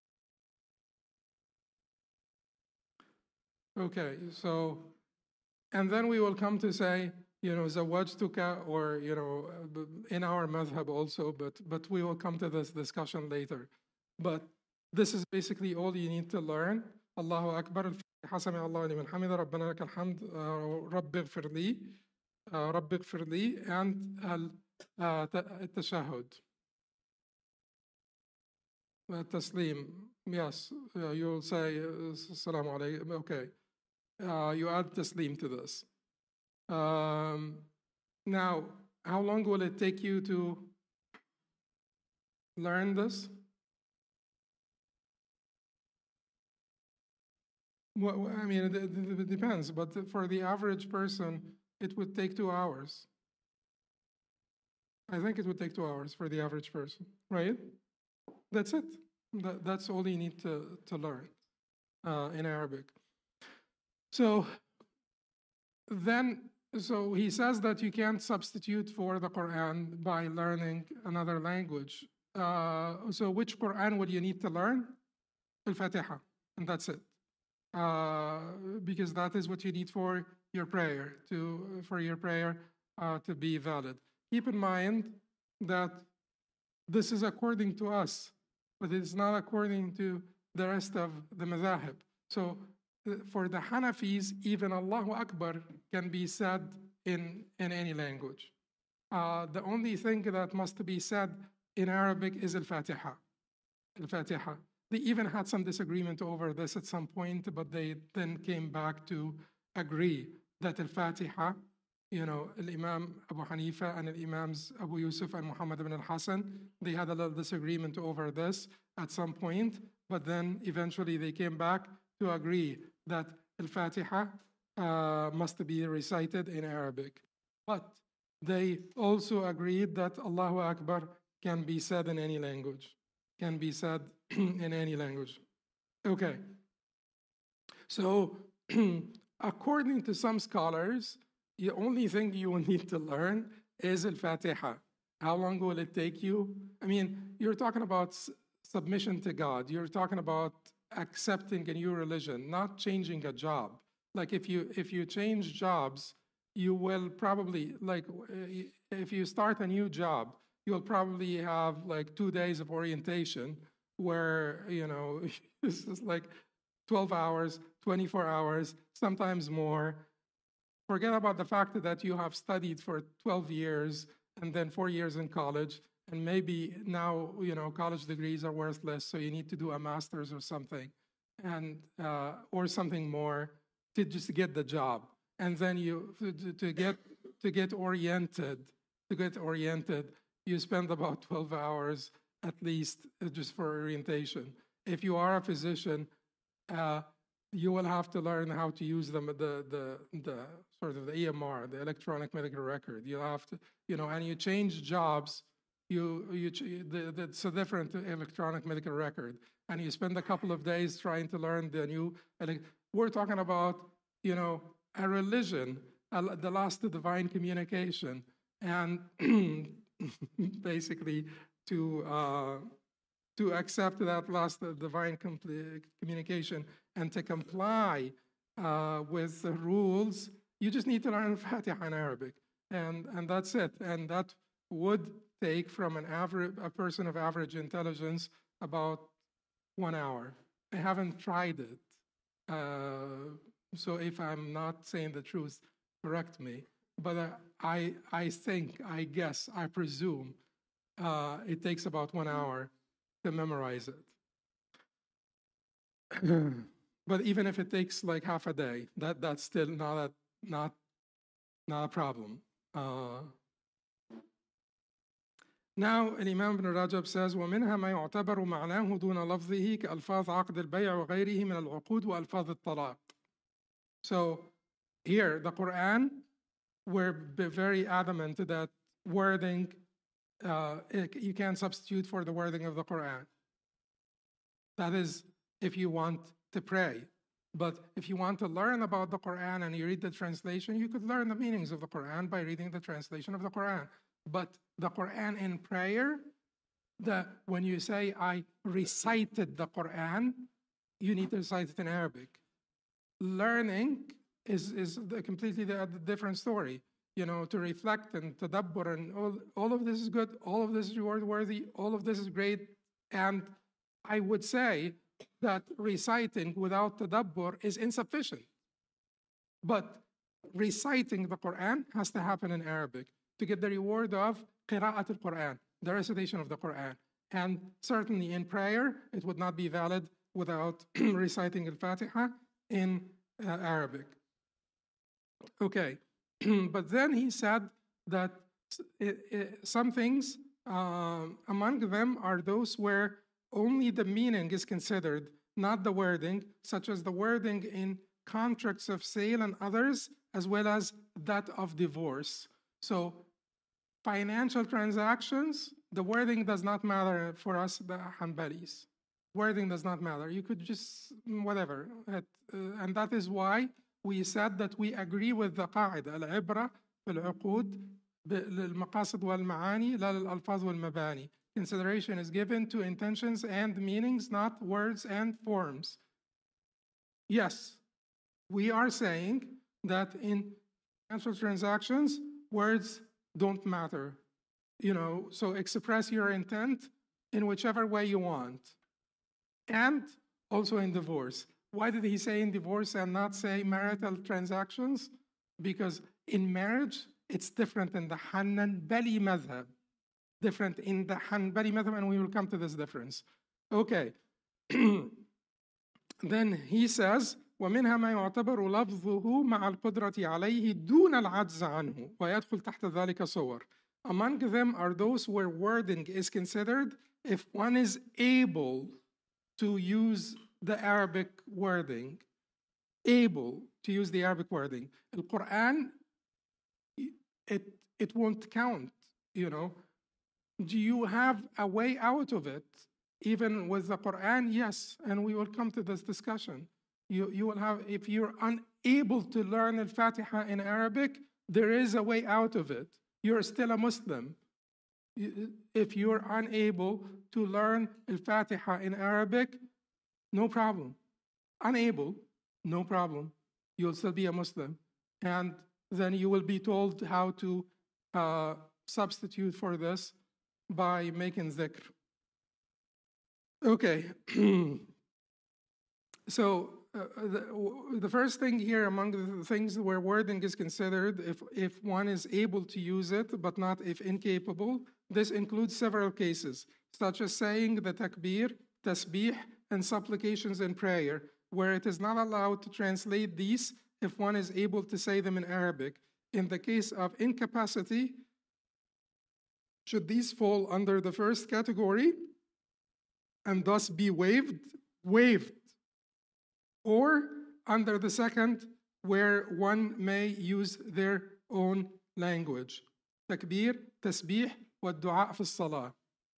A: Okay, so And then we will come to say, you know, zawajtuka, or, you know, uh, in our madhab also, but, but we will come to this discussion later. But this is basically all you need to learn. Allahu Akbar, الفاتحة سمع الله لمن حمده ربنا لك الحمد رب اغفر لي رب اغفر لي and التشهد التسليم. Yes, uh, you'll say السلام عليكم. Okay, uh, you add taslim to this. Um, now, how long will it take you to learn this? Well, I mean, it, it, it depends, but for the average person, it would take two hours. I think it would take two hours for the average person, right? That's it. That, that's all you need to, to learn uh, in Arabic. So then, so he says that you can't substitute for the Quran by learning another language. Uh, so which Quran would you need to learn? Al-Fatiha, and that's it. Uh, because that is what you need for your prayer, to for your prayer uh, to be valid. Keep in mind that this is according to us, but it's not according to the rest of the madhahib. So uh, for the Hanafis, even Allahu Akbar can be said in, in any language. Uh, the only thing that must be said in Arabic is Al-Fatiha. Al-Fatiha. They even had some disagreement over this at some point, but they then came back to agree that Al-Fatiha, you know, Al-Imam Abu Hanifa and Al-Imams Abu Yusuf and Muhammad ibn al-Hasan, they had a little disagreement over this at some point, but then eventually they came back to agree that Al-Fatiha uh, must be recited in Arabic. But they also agreed that Allahu Akbar can be said in any language, can be said in any language. Okay. So according to some scholars, the only thing you will need to learn is Al-Fatiha. How long will it take you? I mean, you're talking about submission to God. You're talking about accepting a new religion, not changing a job. Like if you if you change jobs, you will probably, like if you start a new job, you'll probably have like two days of orientation where, you know, this is like twelve hours, twenty-four hours, sometimes more. Forget about the fact that you have studied for twelve years and then four years in college, and maybe now, you know, college degrees are worthless, so you need to do a master's or something, and uh, or something more to just get the job. And then you, to, to get to get oriented, to get oriented, you spend about twelve hours at least just for orientation. If you are a physician, uh, you will have to learn how to use the, the, the, the sort of the E M R, the electronic medical record. You'll have to, you know, and you change jobs, you, you, the, the, it's a different electronic medical record. And you spend a couple of days trying to learn the new, we're talking about, you know, a religion, a, the last divine communication. And basically to, uh, to accept that last divine communication and to comply uh, with the rules, you just need to learn Fatiha in Arabic, and and that's it. And that would take from an average, a person of average intelligence, about one hour. I haven't tried it, uh, so if I'm not saying the truth, correct me. But uh, I I think, I guess, I presume uh, it takes about one hour to memorize it. But even if it takes like half a day, that, that's still not a, not, not a problem. Uh, now, Imam ibn Rajab says, وَمِنْهَا مَا يُعْتَبَرُ مَعْنَاهُ دُونَ لَفْظِهِ كَأَلْفَاظ عَقْدِ الْبَيْعِ وَغَيْرِهِ مِنَ الْعُقُودِ وَأَلْفَاظِ الطَّلَاقِ. So here, the Quran, we're very adamant that wording, uh, it, you can't substitute for the wording of the Quran. That is if you want to pray. But if you want to learn about the Quran and you read the translation, you could learn the meanings of the Quran by reading the translation of the Quran. But the Quran in prayer, the, when you say, I recited the Quran, you need to recite it in Arabic. Learning is, is the, completely the, the different story. You know, to reflect and tadabbur and all, all of this is good, all of this is reward worthy, all of this is great. And I would say that reciting without tadabbur is insufficient. But reciting the Quran has to happen in Arabic to get the reward of qira'at al-Quran, the recitation of the Quran. And certainly in prayer, it would not be valid without reciting al-Fatiha in uh, Arabic. Okay, but then he said that it, it, some things, uh, among them are those where only the meaning is considered, not the wording, such as the wording in contracts of sale and others, as well as that of divorce. So financial transactions, the wording does not matter for us, the Hanbalis. Wording does not matter. You could just, whatever. Uh, and that is why we said that we agree with the قاعدة العبرة في العقود للمقاصد والمعاني لا للألفاظ والمباني. Consideration is given to intentions and meanings, not words and forms. Yes, we are saying that in financial transactions, words don't matter. You know, so express your intent in whichever way you want. And also in divorce. Why did he say in divorce and not say marital transactions? Because in marriage, it's different in the Hanbali madhab. Different in the Hanbali madhab, and we will come to this difference. Okay. Then he says, ومنها ما يعتبر لفظه مع القدرة عليه دون العجز عنه ويدخل تحت ذلك صور. Among them are those where wording is considered if one is able to use the Arabic wording, able to use the Arabic wording. The Quran, it, it won't count, you know. Do you have a way out of it? Even with the Quran, yes, and we will come to this discussion. You, you will have, if you're unable to learn Al-Fatiha in Arabic, there is a way out of it. You're still a Muslim. If you're unable to learn Al-Fatiha in Arabic, no problem. Unable, no problem. You'll still be a Muslim. And then you will be told how to uh, substitute for this by making dhikr. Okay. So uh, the, the first thing here among the things where wording is considered, if, if one is able to use it, but not if incapable, this includes several cases, such as saying the takbir, tasbih, and supplications in prayer, where it is not allowed to translate these if one is able to say them in Arabic. In the case of incapacity, should these fall under the first category and thus be waived? Waived. Or under the second, where one may use their own language. Takbir, tasbih, wa du'a fi salah.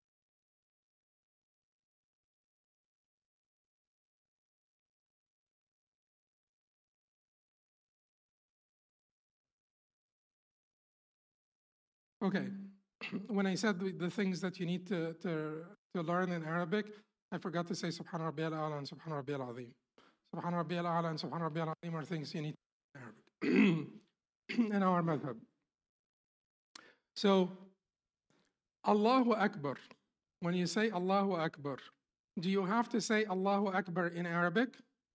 A: Okay, when I said the, the things that you need to, to, to learn in Arabic, I forgot to say Subhan Rabbi al-A'la and Subhan Rabbi al-Azim. Subhan Rabbi al-A'la and Subhan Rabbi al-Azim are things you need to learn in Arabic, in our madhab. So, Allahu Akbar. When you say Allahu Akbar, do you have to say Allahu Akbar in Arabic?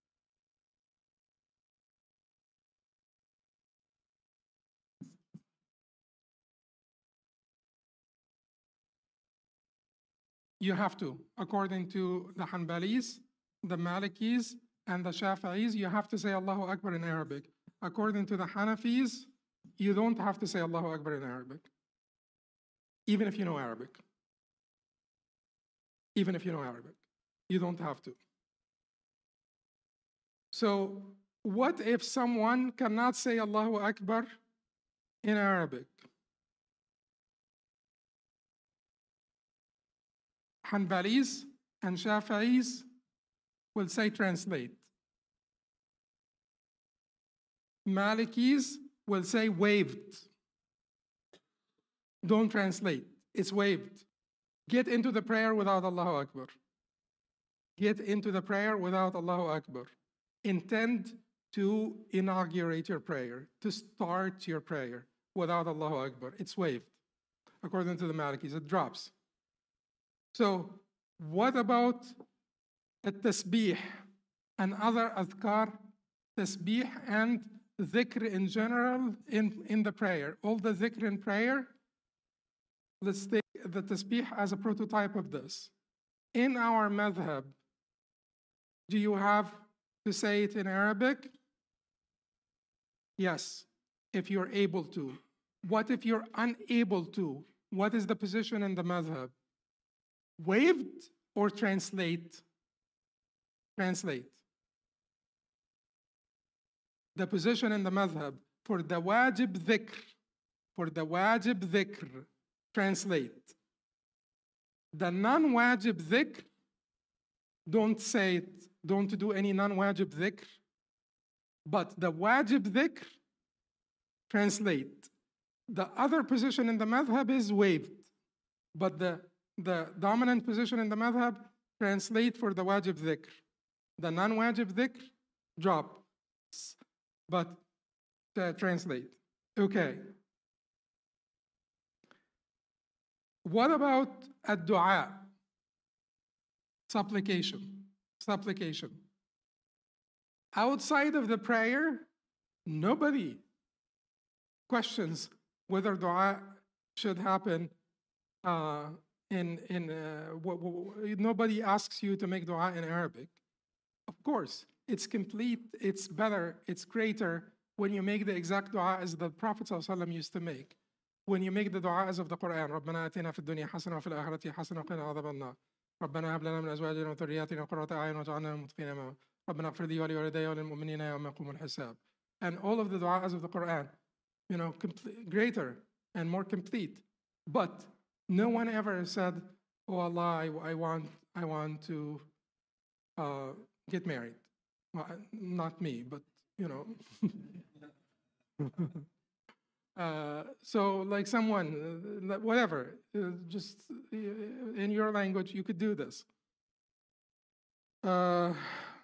A: You have to. According to the Hanbalis, the Malikis, and the Shafi'is, you have to say Allahu Akbar in Arabic. According to the Hanafis, you don't have to say Allahu Akbar in Arabic, even if you know Arabic. Even if you know Arabic, you don't have to. So, what if someone cannot say Allahu Akbar in Arabic? Hanbalis and Shafi'is will say translate. Malikis will say waived. Don't translate, it's waived. Get into the prayer without Allahu Akbar. Get into the prayer without Allahu Akbar. Intend to inaugurate your prayer, to start your prayer without Allahu Akbar. It's waived. According to the Malikis, it drops. So what about التسبيح and other adhkar, tasbih and dhikr in general in, in the prayer? All the dhikr in prayer, let's take the tasbih as a prototype of this. In our madhab, do you have to say it in Arabic? Yes, if you're able to. What if you're unable to? What is the position in the madhab? Waived or translate? Translate. The position in the madhab for the wajib dhikr, for the wajib dhikr, translate. The non-wajib dhikr, don't say it, don't do any non-wajib dhikr, but the wajib dhikr, translate. The other position in the madhab is waived, but the, the dominant position in the madhab, translate for the wajib dhikr. The non-wajib dhikr, drop, but uh, translate. Okay. What about ad-du'a? Supplication, supplication. Outside of the prayer, nobody questions whether dua should happen uh, in, in uh, w w nobody asks you to make dua in Arabic. Of course, it's complete, it's better, it's greater when you make the exact dua as the Prophet ﷺ used to make. When you make the dua as of the Quran, رَبَّنَا آتِنَا فِي الدُّنْيَا حَسَنَةً وَفِي الْآخِرَةِ حَسَنَةً وَقِنَا عَذَابَ النَّارِ رَبَّنَا هَبْ لَنَا مِنْ أَزْوَاجِنَا وَذُرِّيَّاتِنَا قُرَّةَ أَعْيُنٍ وَاجْعَلْنَا لِلْمُتَّقِينَ إِمَامًا رَبَّنَا اغْفِرْ لِي وَلِوَالِدَيَّ وَلِلْمُؤْمِنِينَ يَوْمَ يَقُومُ الْحِسَابُ. And all of the du'as of the Quran, you know, complete, greater and more complete. But no one ever said, oh Allah, I, I want, I want to uh, get married. Well, not me, but you know. uh, so like someone, uh, whatever, uh, just uh, in your language, you could do this. Uh,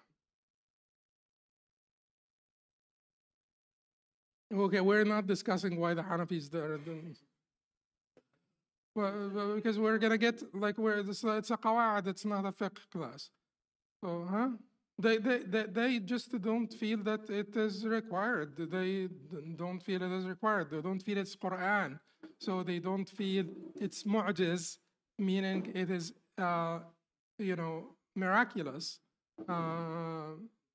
A: okay, we're not discussing why the Hanafis there. Well, because we're gonna get like where this it's a qawa'id, it's not a fiqh class. So, huh? They, they, they, they just don't feel that it is required. They don't feel it is required. They don't feel it's Quran. So they don't feel it's mu'jiz, meaning it is, uh, you know, miraculous. Uh,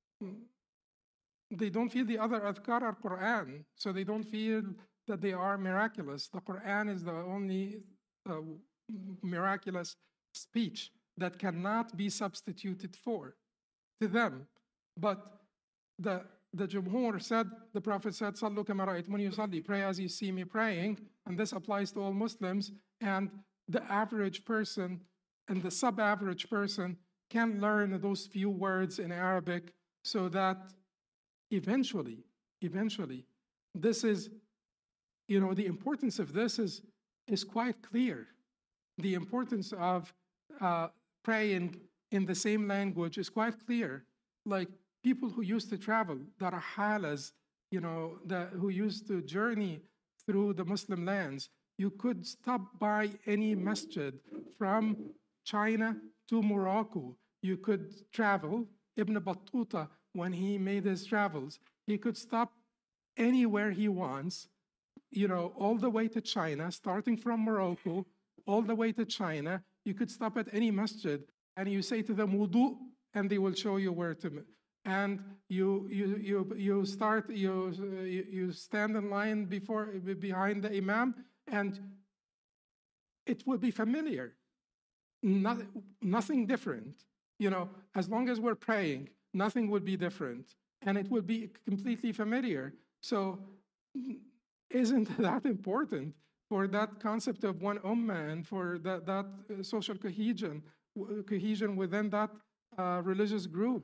A: they don't feel the other adhkar are Quran. So they don't feel that they are miraculous. The Quran is the only uh, miraculous speech that cannot be substituted for. To them. But the, the Jumhur said, the Prophet said, Sallu kama ra'aytumuni usalli, pray as you see me praying, and this applies to all Muslims, and the average person and the sub-average person can learn those few words in Arabic so that eventually, eventually, this is, you know, the importance of this is, is quite clear. The importance of uh, praying in the same language is quite clear. Like people who used to travel, that are halas, you know, that who used to journey through the Muslim lands, you could stop by any masjid from China to Morocco. You could travel. Ibn Battuta, when he made his travels, he could stop anywhere he wants, you know, all the way to China, starting from Morocco, all the way to China. You could stop at any masjid. And you say to them, wudu, and they will show you where to. And you you you you start you you stand in line before behind the imam, and it will be familiar. Not, nothing different. You know, as long as we're praying, nothing will be different, and it will be completely familiar. So, isn't that important for that concept of one ummah and for that that social cohesion? cohesion within that uh, religious group.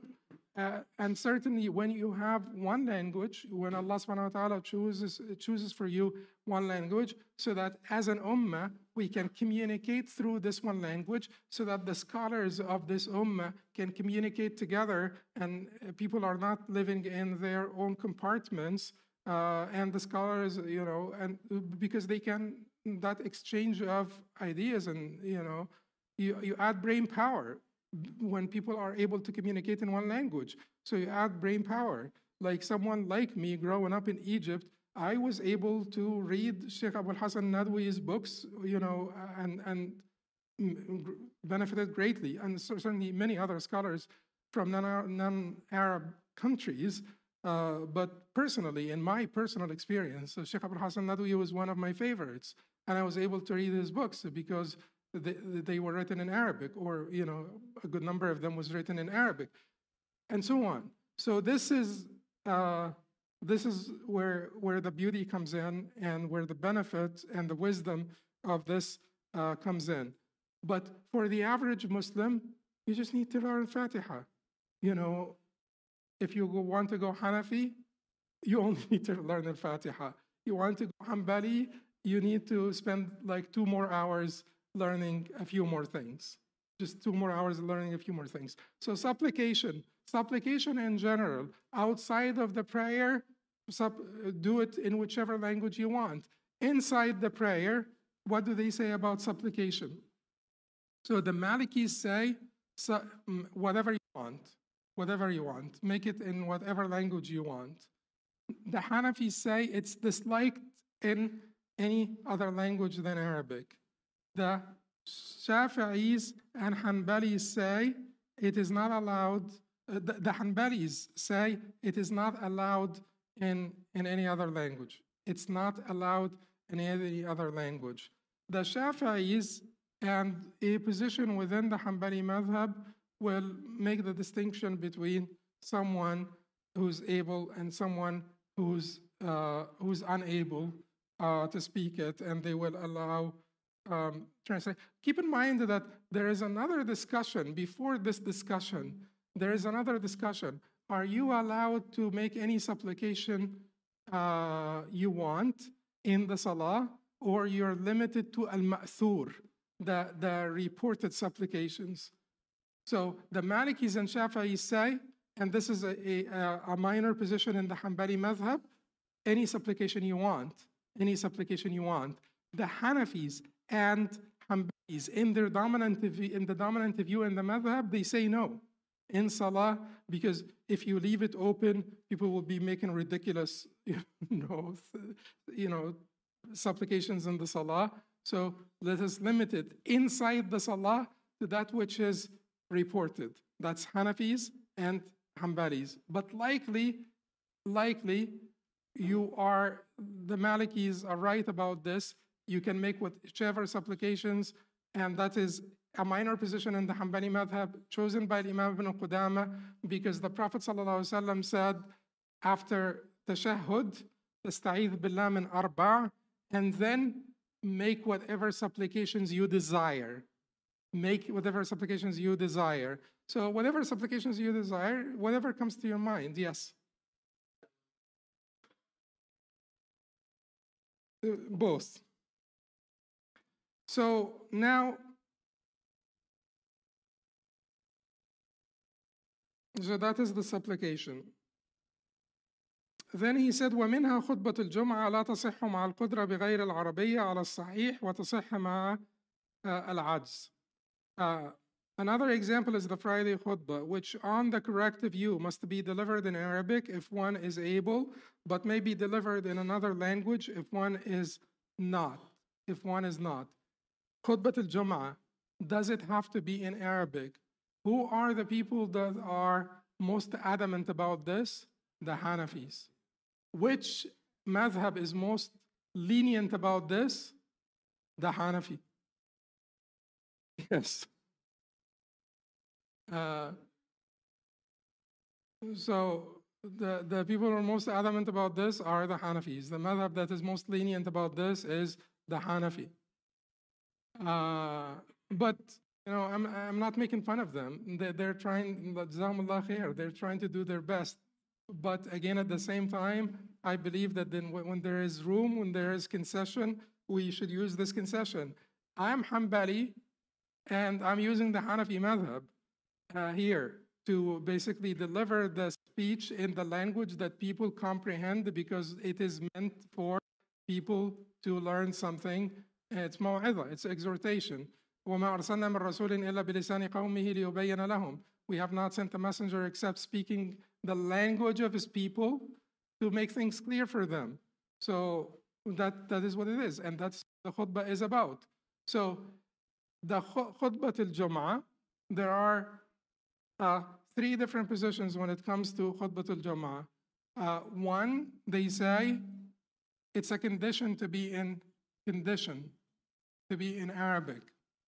A: uh, and certainly when you have one language, when Allah subhanahu wa ta'ala chooses, chooses for you one language, so that as an ummah, we can communicate through this one language, so that the scholars of this ummah can communicate together, and uh, people are not living in their own compartments, uh, and the scholars, you know, and because they can, that exchange of ideas, and, you know, you, you add brain power when people are able to communicate in one language. So you add brain power. Like someone like me growing up in Egypt, I was able to read Sheikh Abul Hassan Nadwi's books, you know, and, and benefited greatly. And certainly many other scholars from non-Arab countries. Uh, but personally, in my personal experience, so Sheikh Abul Hassan Nadwi was one of my favorites. And I was able to read his books because they, they were written in Arabic, or, you know, a good number of them was written in Arabic, and so on. So this is uh, this is where where the beauty comes in, and where the benefit and the wisdom of this uh, comes in. But for the average Muslim, you just need to learn Fatiha. You know, if you want to go Hanafi, you only need to learn the Fatiha. You want to go Hanbali, you need to spend like two more hours learning a few more things. Just two more hours learning a few more things. So supplication, supplication in general, outside of the prayer, sup, do it in whichever language you want. Inside the prayer, what do they say about supplication? So the Malikis say, so, whatever you want, whatever you want, make it in whatever language you want. The Hanafis say it's disliked in any other language than Arabic. The Shafi'is and Hanbalis say it is not allowed, uh, the, the Hanbalis say it is not allowed in, in any other language. It's not allowed in any other language. The Shafi'is and a position within the Hanbali madhab will make the distinction between someone who's able and someone who's, uh, who's unable uh, to speak it, and they will allow Um, translate. Keep in mind that there is another discussion before this discussion. There is another discussion. Are you allowed to make any supplication uh, you want in the salah, or you're limited to al-ma'thur, the, the reported supplications? So the Malikis and Shafi'is say, and this is a, a, a minor position in the Hanbali madhab, any supplication you want, any supplication you want. The Hanafis and Hanbalis, in their dominant view, in the dominant view in the madhab, they say no in salah, because if you leave it open, people will be making ridiculous, you know, you know, supplications in the salah. So let us limit it inside the salah to that which is reported. That's Hanafis and Hanbalis. But likely, likely, you are, the Malikis are right about this. You can make whichever supplications, and that is a minor position in the Hanbali madhab chosen by Imam ibn Qudama, because the Prophet ﷺ said after tashahhud, tasta'idh billah min arba', and then make whatever supplications you desire. Make whatever supplications you desire. So whatever supplications you desire, whatever comes to your mind, yes. Uh, both. So now, so that is the supplication. Then he said, ومنها خطبة الجمعة لا تصح مع القدرة بغير العربية على الصحيح وتصح مع العجز. Uh, another example is the Friday khutbah, which on the correct view must be delivered in Arabic if one is able, but may be delivered in another language if one is not. If one is not. Khutbat al-Jum'ah, does it have to be in Arabic? Who are the people that are most adamant about this? The Hanafis. Which madhab is most lenient about this? The Hanafi. Yes. Uh, so the, the people who are most adamant about this are the Hanafis. The madhab that is most lenient about this is the Hanafi. Uh, but You know, I'm, I'm not making fun of them. They're, they're trying, Jazakumullah khair, they're trying to do their best. But again, at the same time, I believe that then when, when there is room, when there is concession, we should use this concession. I'm Hanbali, and I'm using the Hanafi madhab uh, here to basically deliver the speech in the language that people comprehend, because it is meant for people to learn something. It's maw'idha, it's exhortation. وَمَا أَرْسَلْنَا مِن رَّسُولٍ إِلَّا بِلِسَانِ قَوْمِهِ لِيُبَيِّنَ لَهُمْ. We have not sent a messenger except speaking the language of his people to make things clear for them. So that, that is what it is, and that's what the khutbah is about. So the khutbah al-Jum'ah, there are uh, three different positions when it comes to khutbah al-Jum'ah. Uh, one, they say it's a condition to be in condition, to be in Arabic.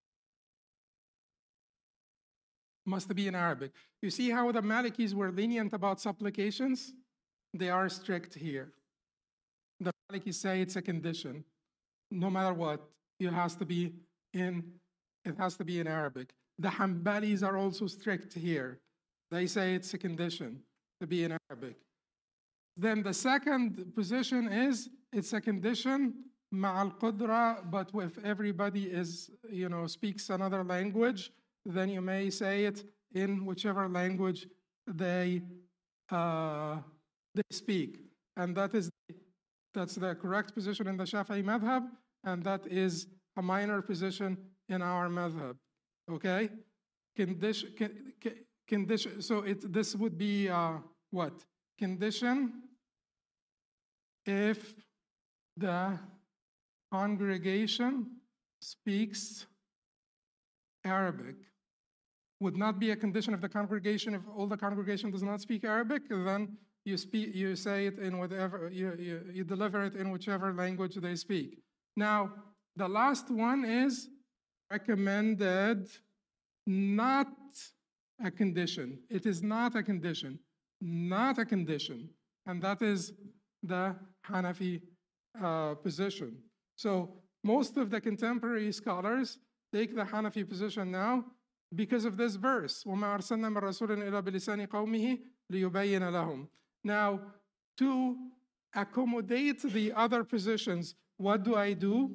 A: Must be in Arabic. You see how the Malikis were lenient about supplications? They are strict here. The Malikis say it's a condition. No matter what, it has to be in, it has to be in Arabic. The Hanbalis are also strict here. They say it's a condition to be in Arabic. Then the second position is it's a condition ma'al qudra, but if everybody is, you know, speaks another language, then you may say it in whichever language they uh, they speak, and that is that's the correct position in the Shafi'i madhab, and that is a minor position in our madhab. Okay, condition, condition. So it this would be uh, what condition if the congregation speaks Arabic. Would not be a condition of the congregation if all the congregation does not speak Arabic. Then you speak, you say it in whatever you, you, you deliver it in whichever language they speak. Now, the last one is recommended, not a condition. It is not a condition, not a condition, and that is the Hanafi uh, position. So most of the contemporary scholars take the Hanafi position now because of this verse. وَمَا أَرْسَلْنَا مِن رَّسُولٍ إِلَّا بِلِسَانِ قَوْمِهِ لِيُبَيِّنَ لَهُمْ. Now, to accommodate the other positions, what do I do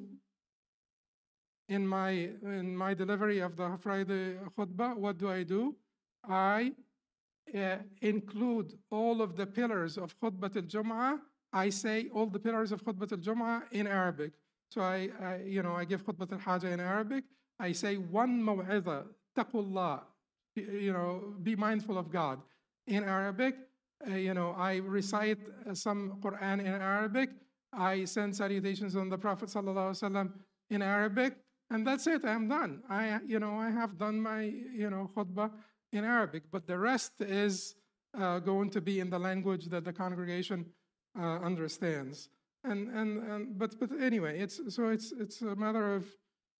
A: in my in my delivery of the Friday khutbah? What do I do? I uh, include all of the pillars of khutbah al-Jum'ah. I say all the pillars of khutbah al-Jum'ah in Arabic. So I, I you know, I give khutbah al-Haja in Arabic. I say one maw'idha, taqullah, you know, be mindful of God in Arabic. Uh, you know, I recite uh, some Quran in Arabic. I send salutations on the Prophet sallallahu alaihi wasallam in Arabic, and that's it. I'm done. I, you know, I have done my, you know, khutbah in Arabic, but the rest is uh, going to be in the language that the congregation uh, understands. And and and but but anyway, it's so it's it's a matter of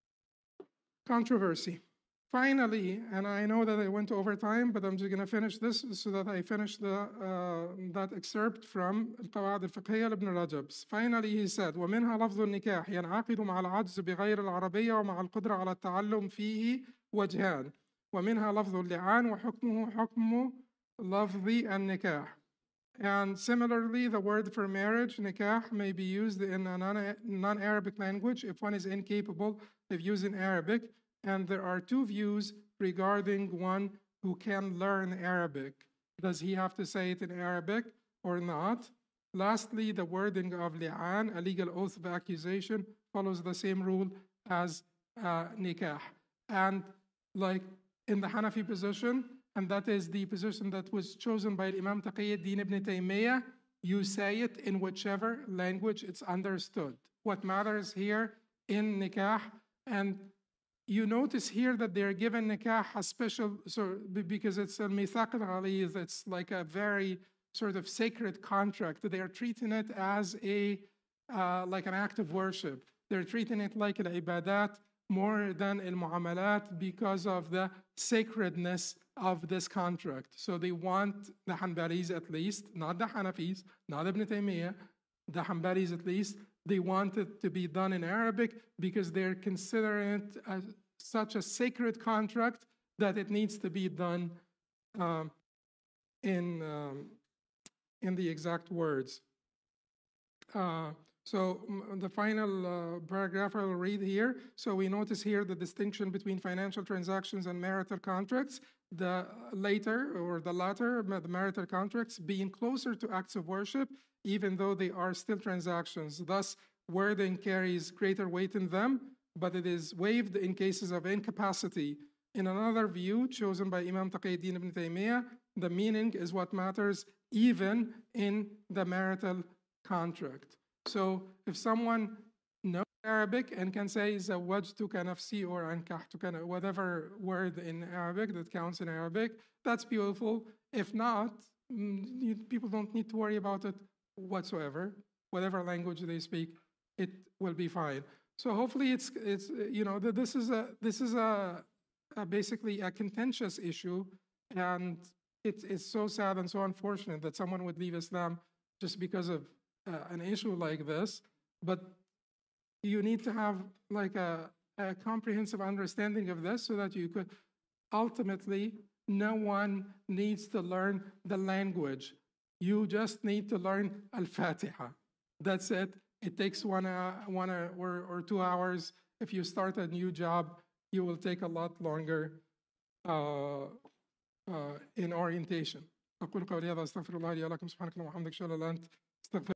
A: controversy. Finally, and I know that I went over time, but I'm just going to finish this so that I finish the, uh, that excerpt from القواعد الفقهية لابن رجب. Finally, he said, ومنها لفظ النكاح ينعقد مع العجز بغير العربية ومع القدرة على التعلم فيه وجهان ومنها لفظ اللعان وحكمه حكم لفظ النكاح. And similarly, the word for marriage, nikah, may be used in a non-Arabic language if one is incapable of using Arabic. And there are two views regarding one who can learn Arabic. Does he have to say it in Arabic or not? Lastly, the wording of li'an, a legal oath of accusation, follows the same rule as uh, nikah. And like in the Hanafi position, and that is the position that was chosen by Imam Taqiyuddin ibn Taymiyyah, you say it in whichever language it's understood. What matters here in nikah, and you notice here that they're given nikah a special, so because it's a mithaq al-ghaliz, it's like a very sort of sacred contract. They are treating it as a, uh, like an act of worship. They're treating it like al-ibadat more than al-mu'amalat because of the sacredness of this contract. So they want the Hanbalis at least, not the Hanafis, not Ibn Taymiyyah, the Hanbalis at least, they want it to be done in Arabic because they're considering it as such a sacred contract that it needs to be done um, in, um, in the exact words. Uh, so mm, the final uh, paragraph I will read here. So we notice here the distinction between financial transactions and marital contracts. The later or the latter, the marital contracts, being closer to acts of worship, even though they are still transactions. Thus, wording carries greater weight in them, but it is waived in cases of incapacity. In another view, chosen by Imam Taqiyuddin ibn Taymiyyah, the meaning is what matters even in the marital contract. So if someone knows Arabic and can say zawajtuka nafsi or ankahtuka, whatever word in Arabic that counts in Arabic, that's beautiful. If not, you, people don't need to worry about it whatsoever. Whatever language they speak, it will be fine. So hopefully it's it's you know this is a this is a, a basically a contentious issue, and it's it's so sad and so unfortunate that someone would leave Islam just because of uh, an issue like this. But you need to have like a, a comprehensive understanding of this so that you could ultimately, no one needs to learn the language. You just need to learn Al-Fatiha. That's it. It takes one, uh, one uh, or, or two hours. If you start a new job, you will take a lot longer uh, uh, in orientation. أقول قولي هذا أستغفر الله لي ولكم سبحانك اللهم وبحمدك أشهد أن لا إله إلا أنت أستغفر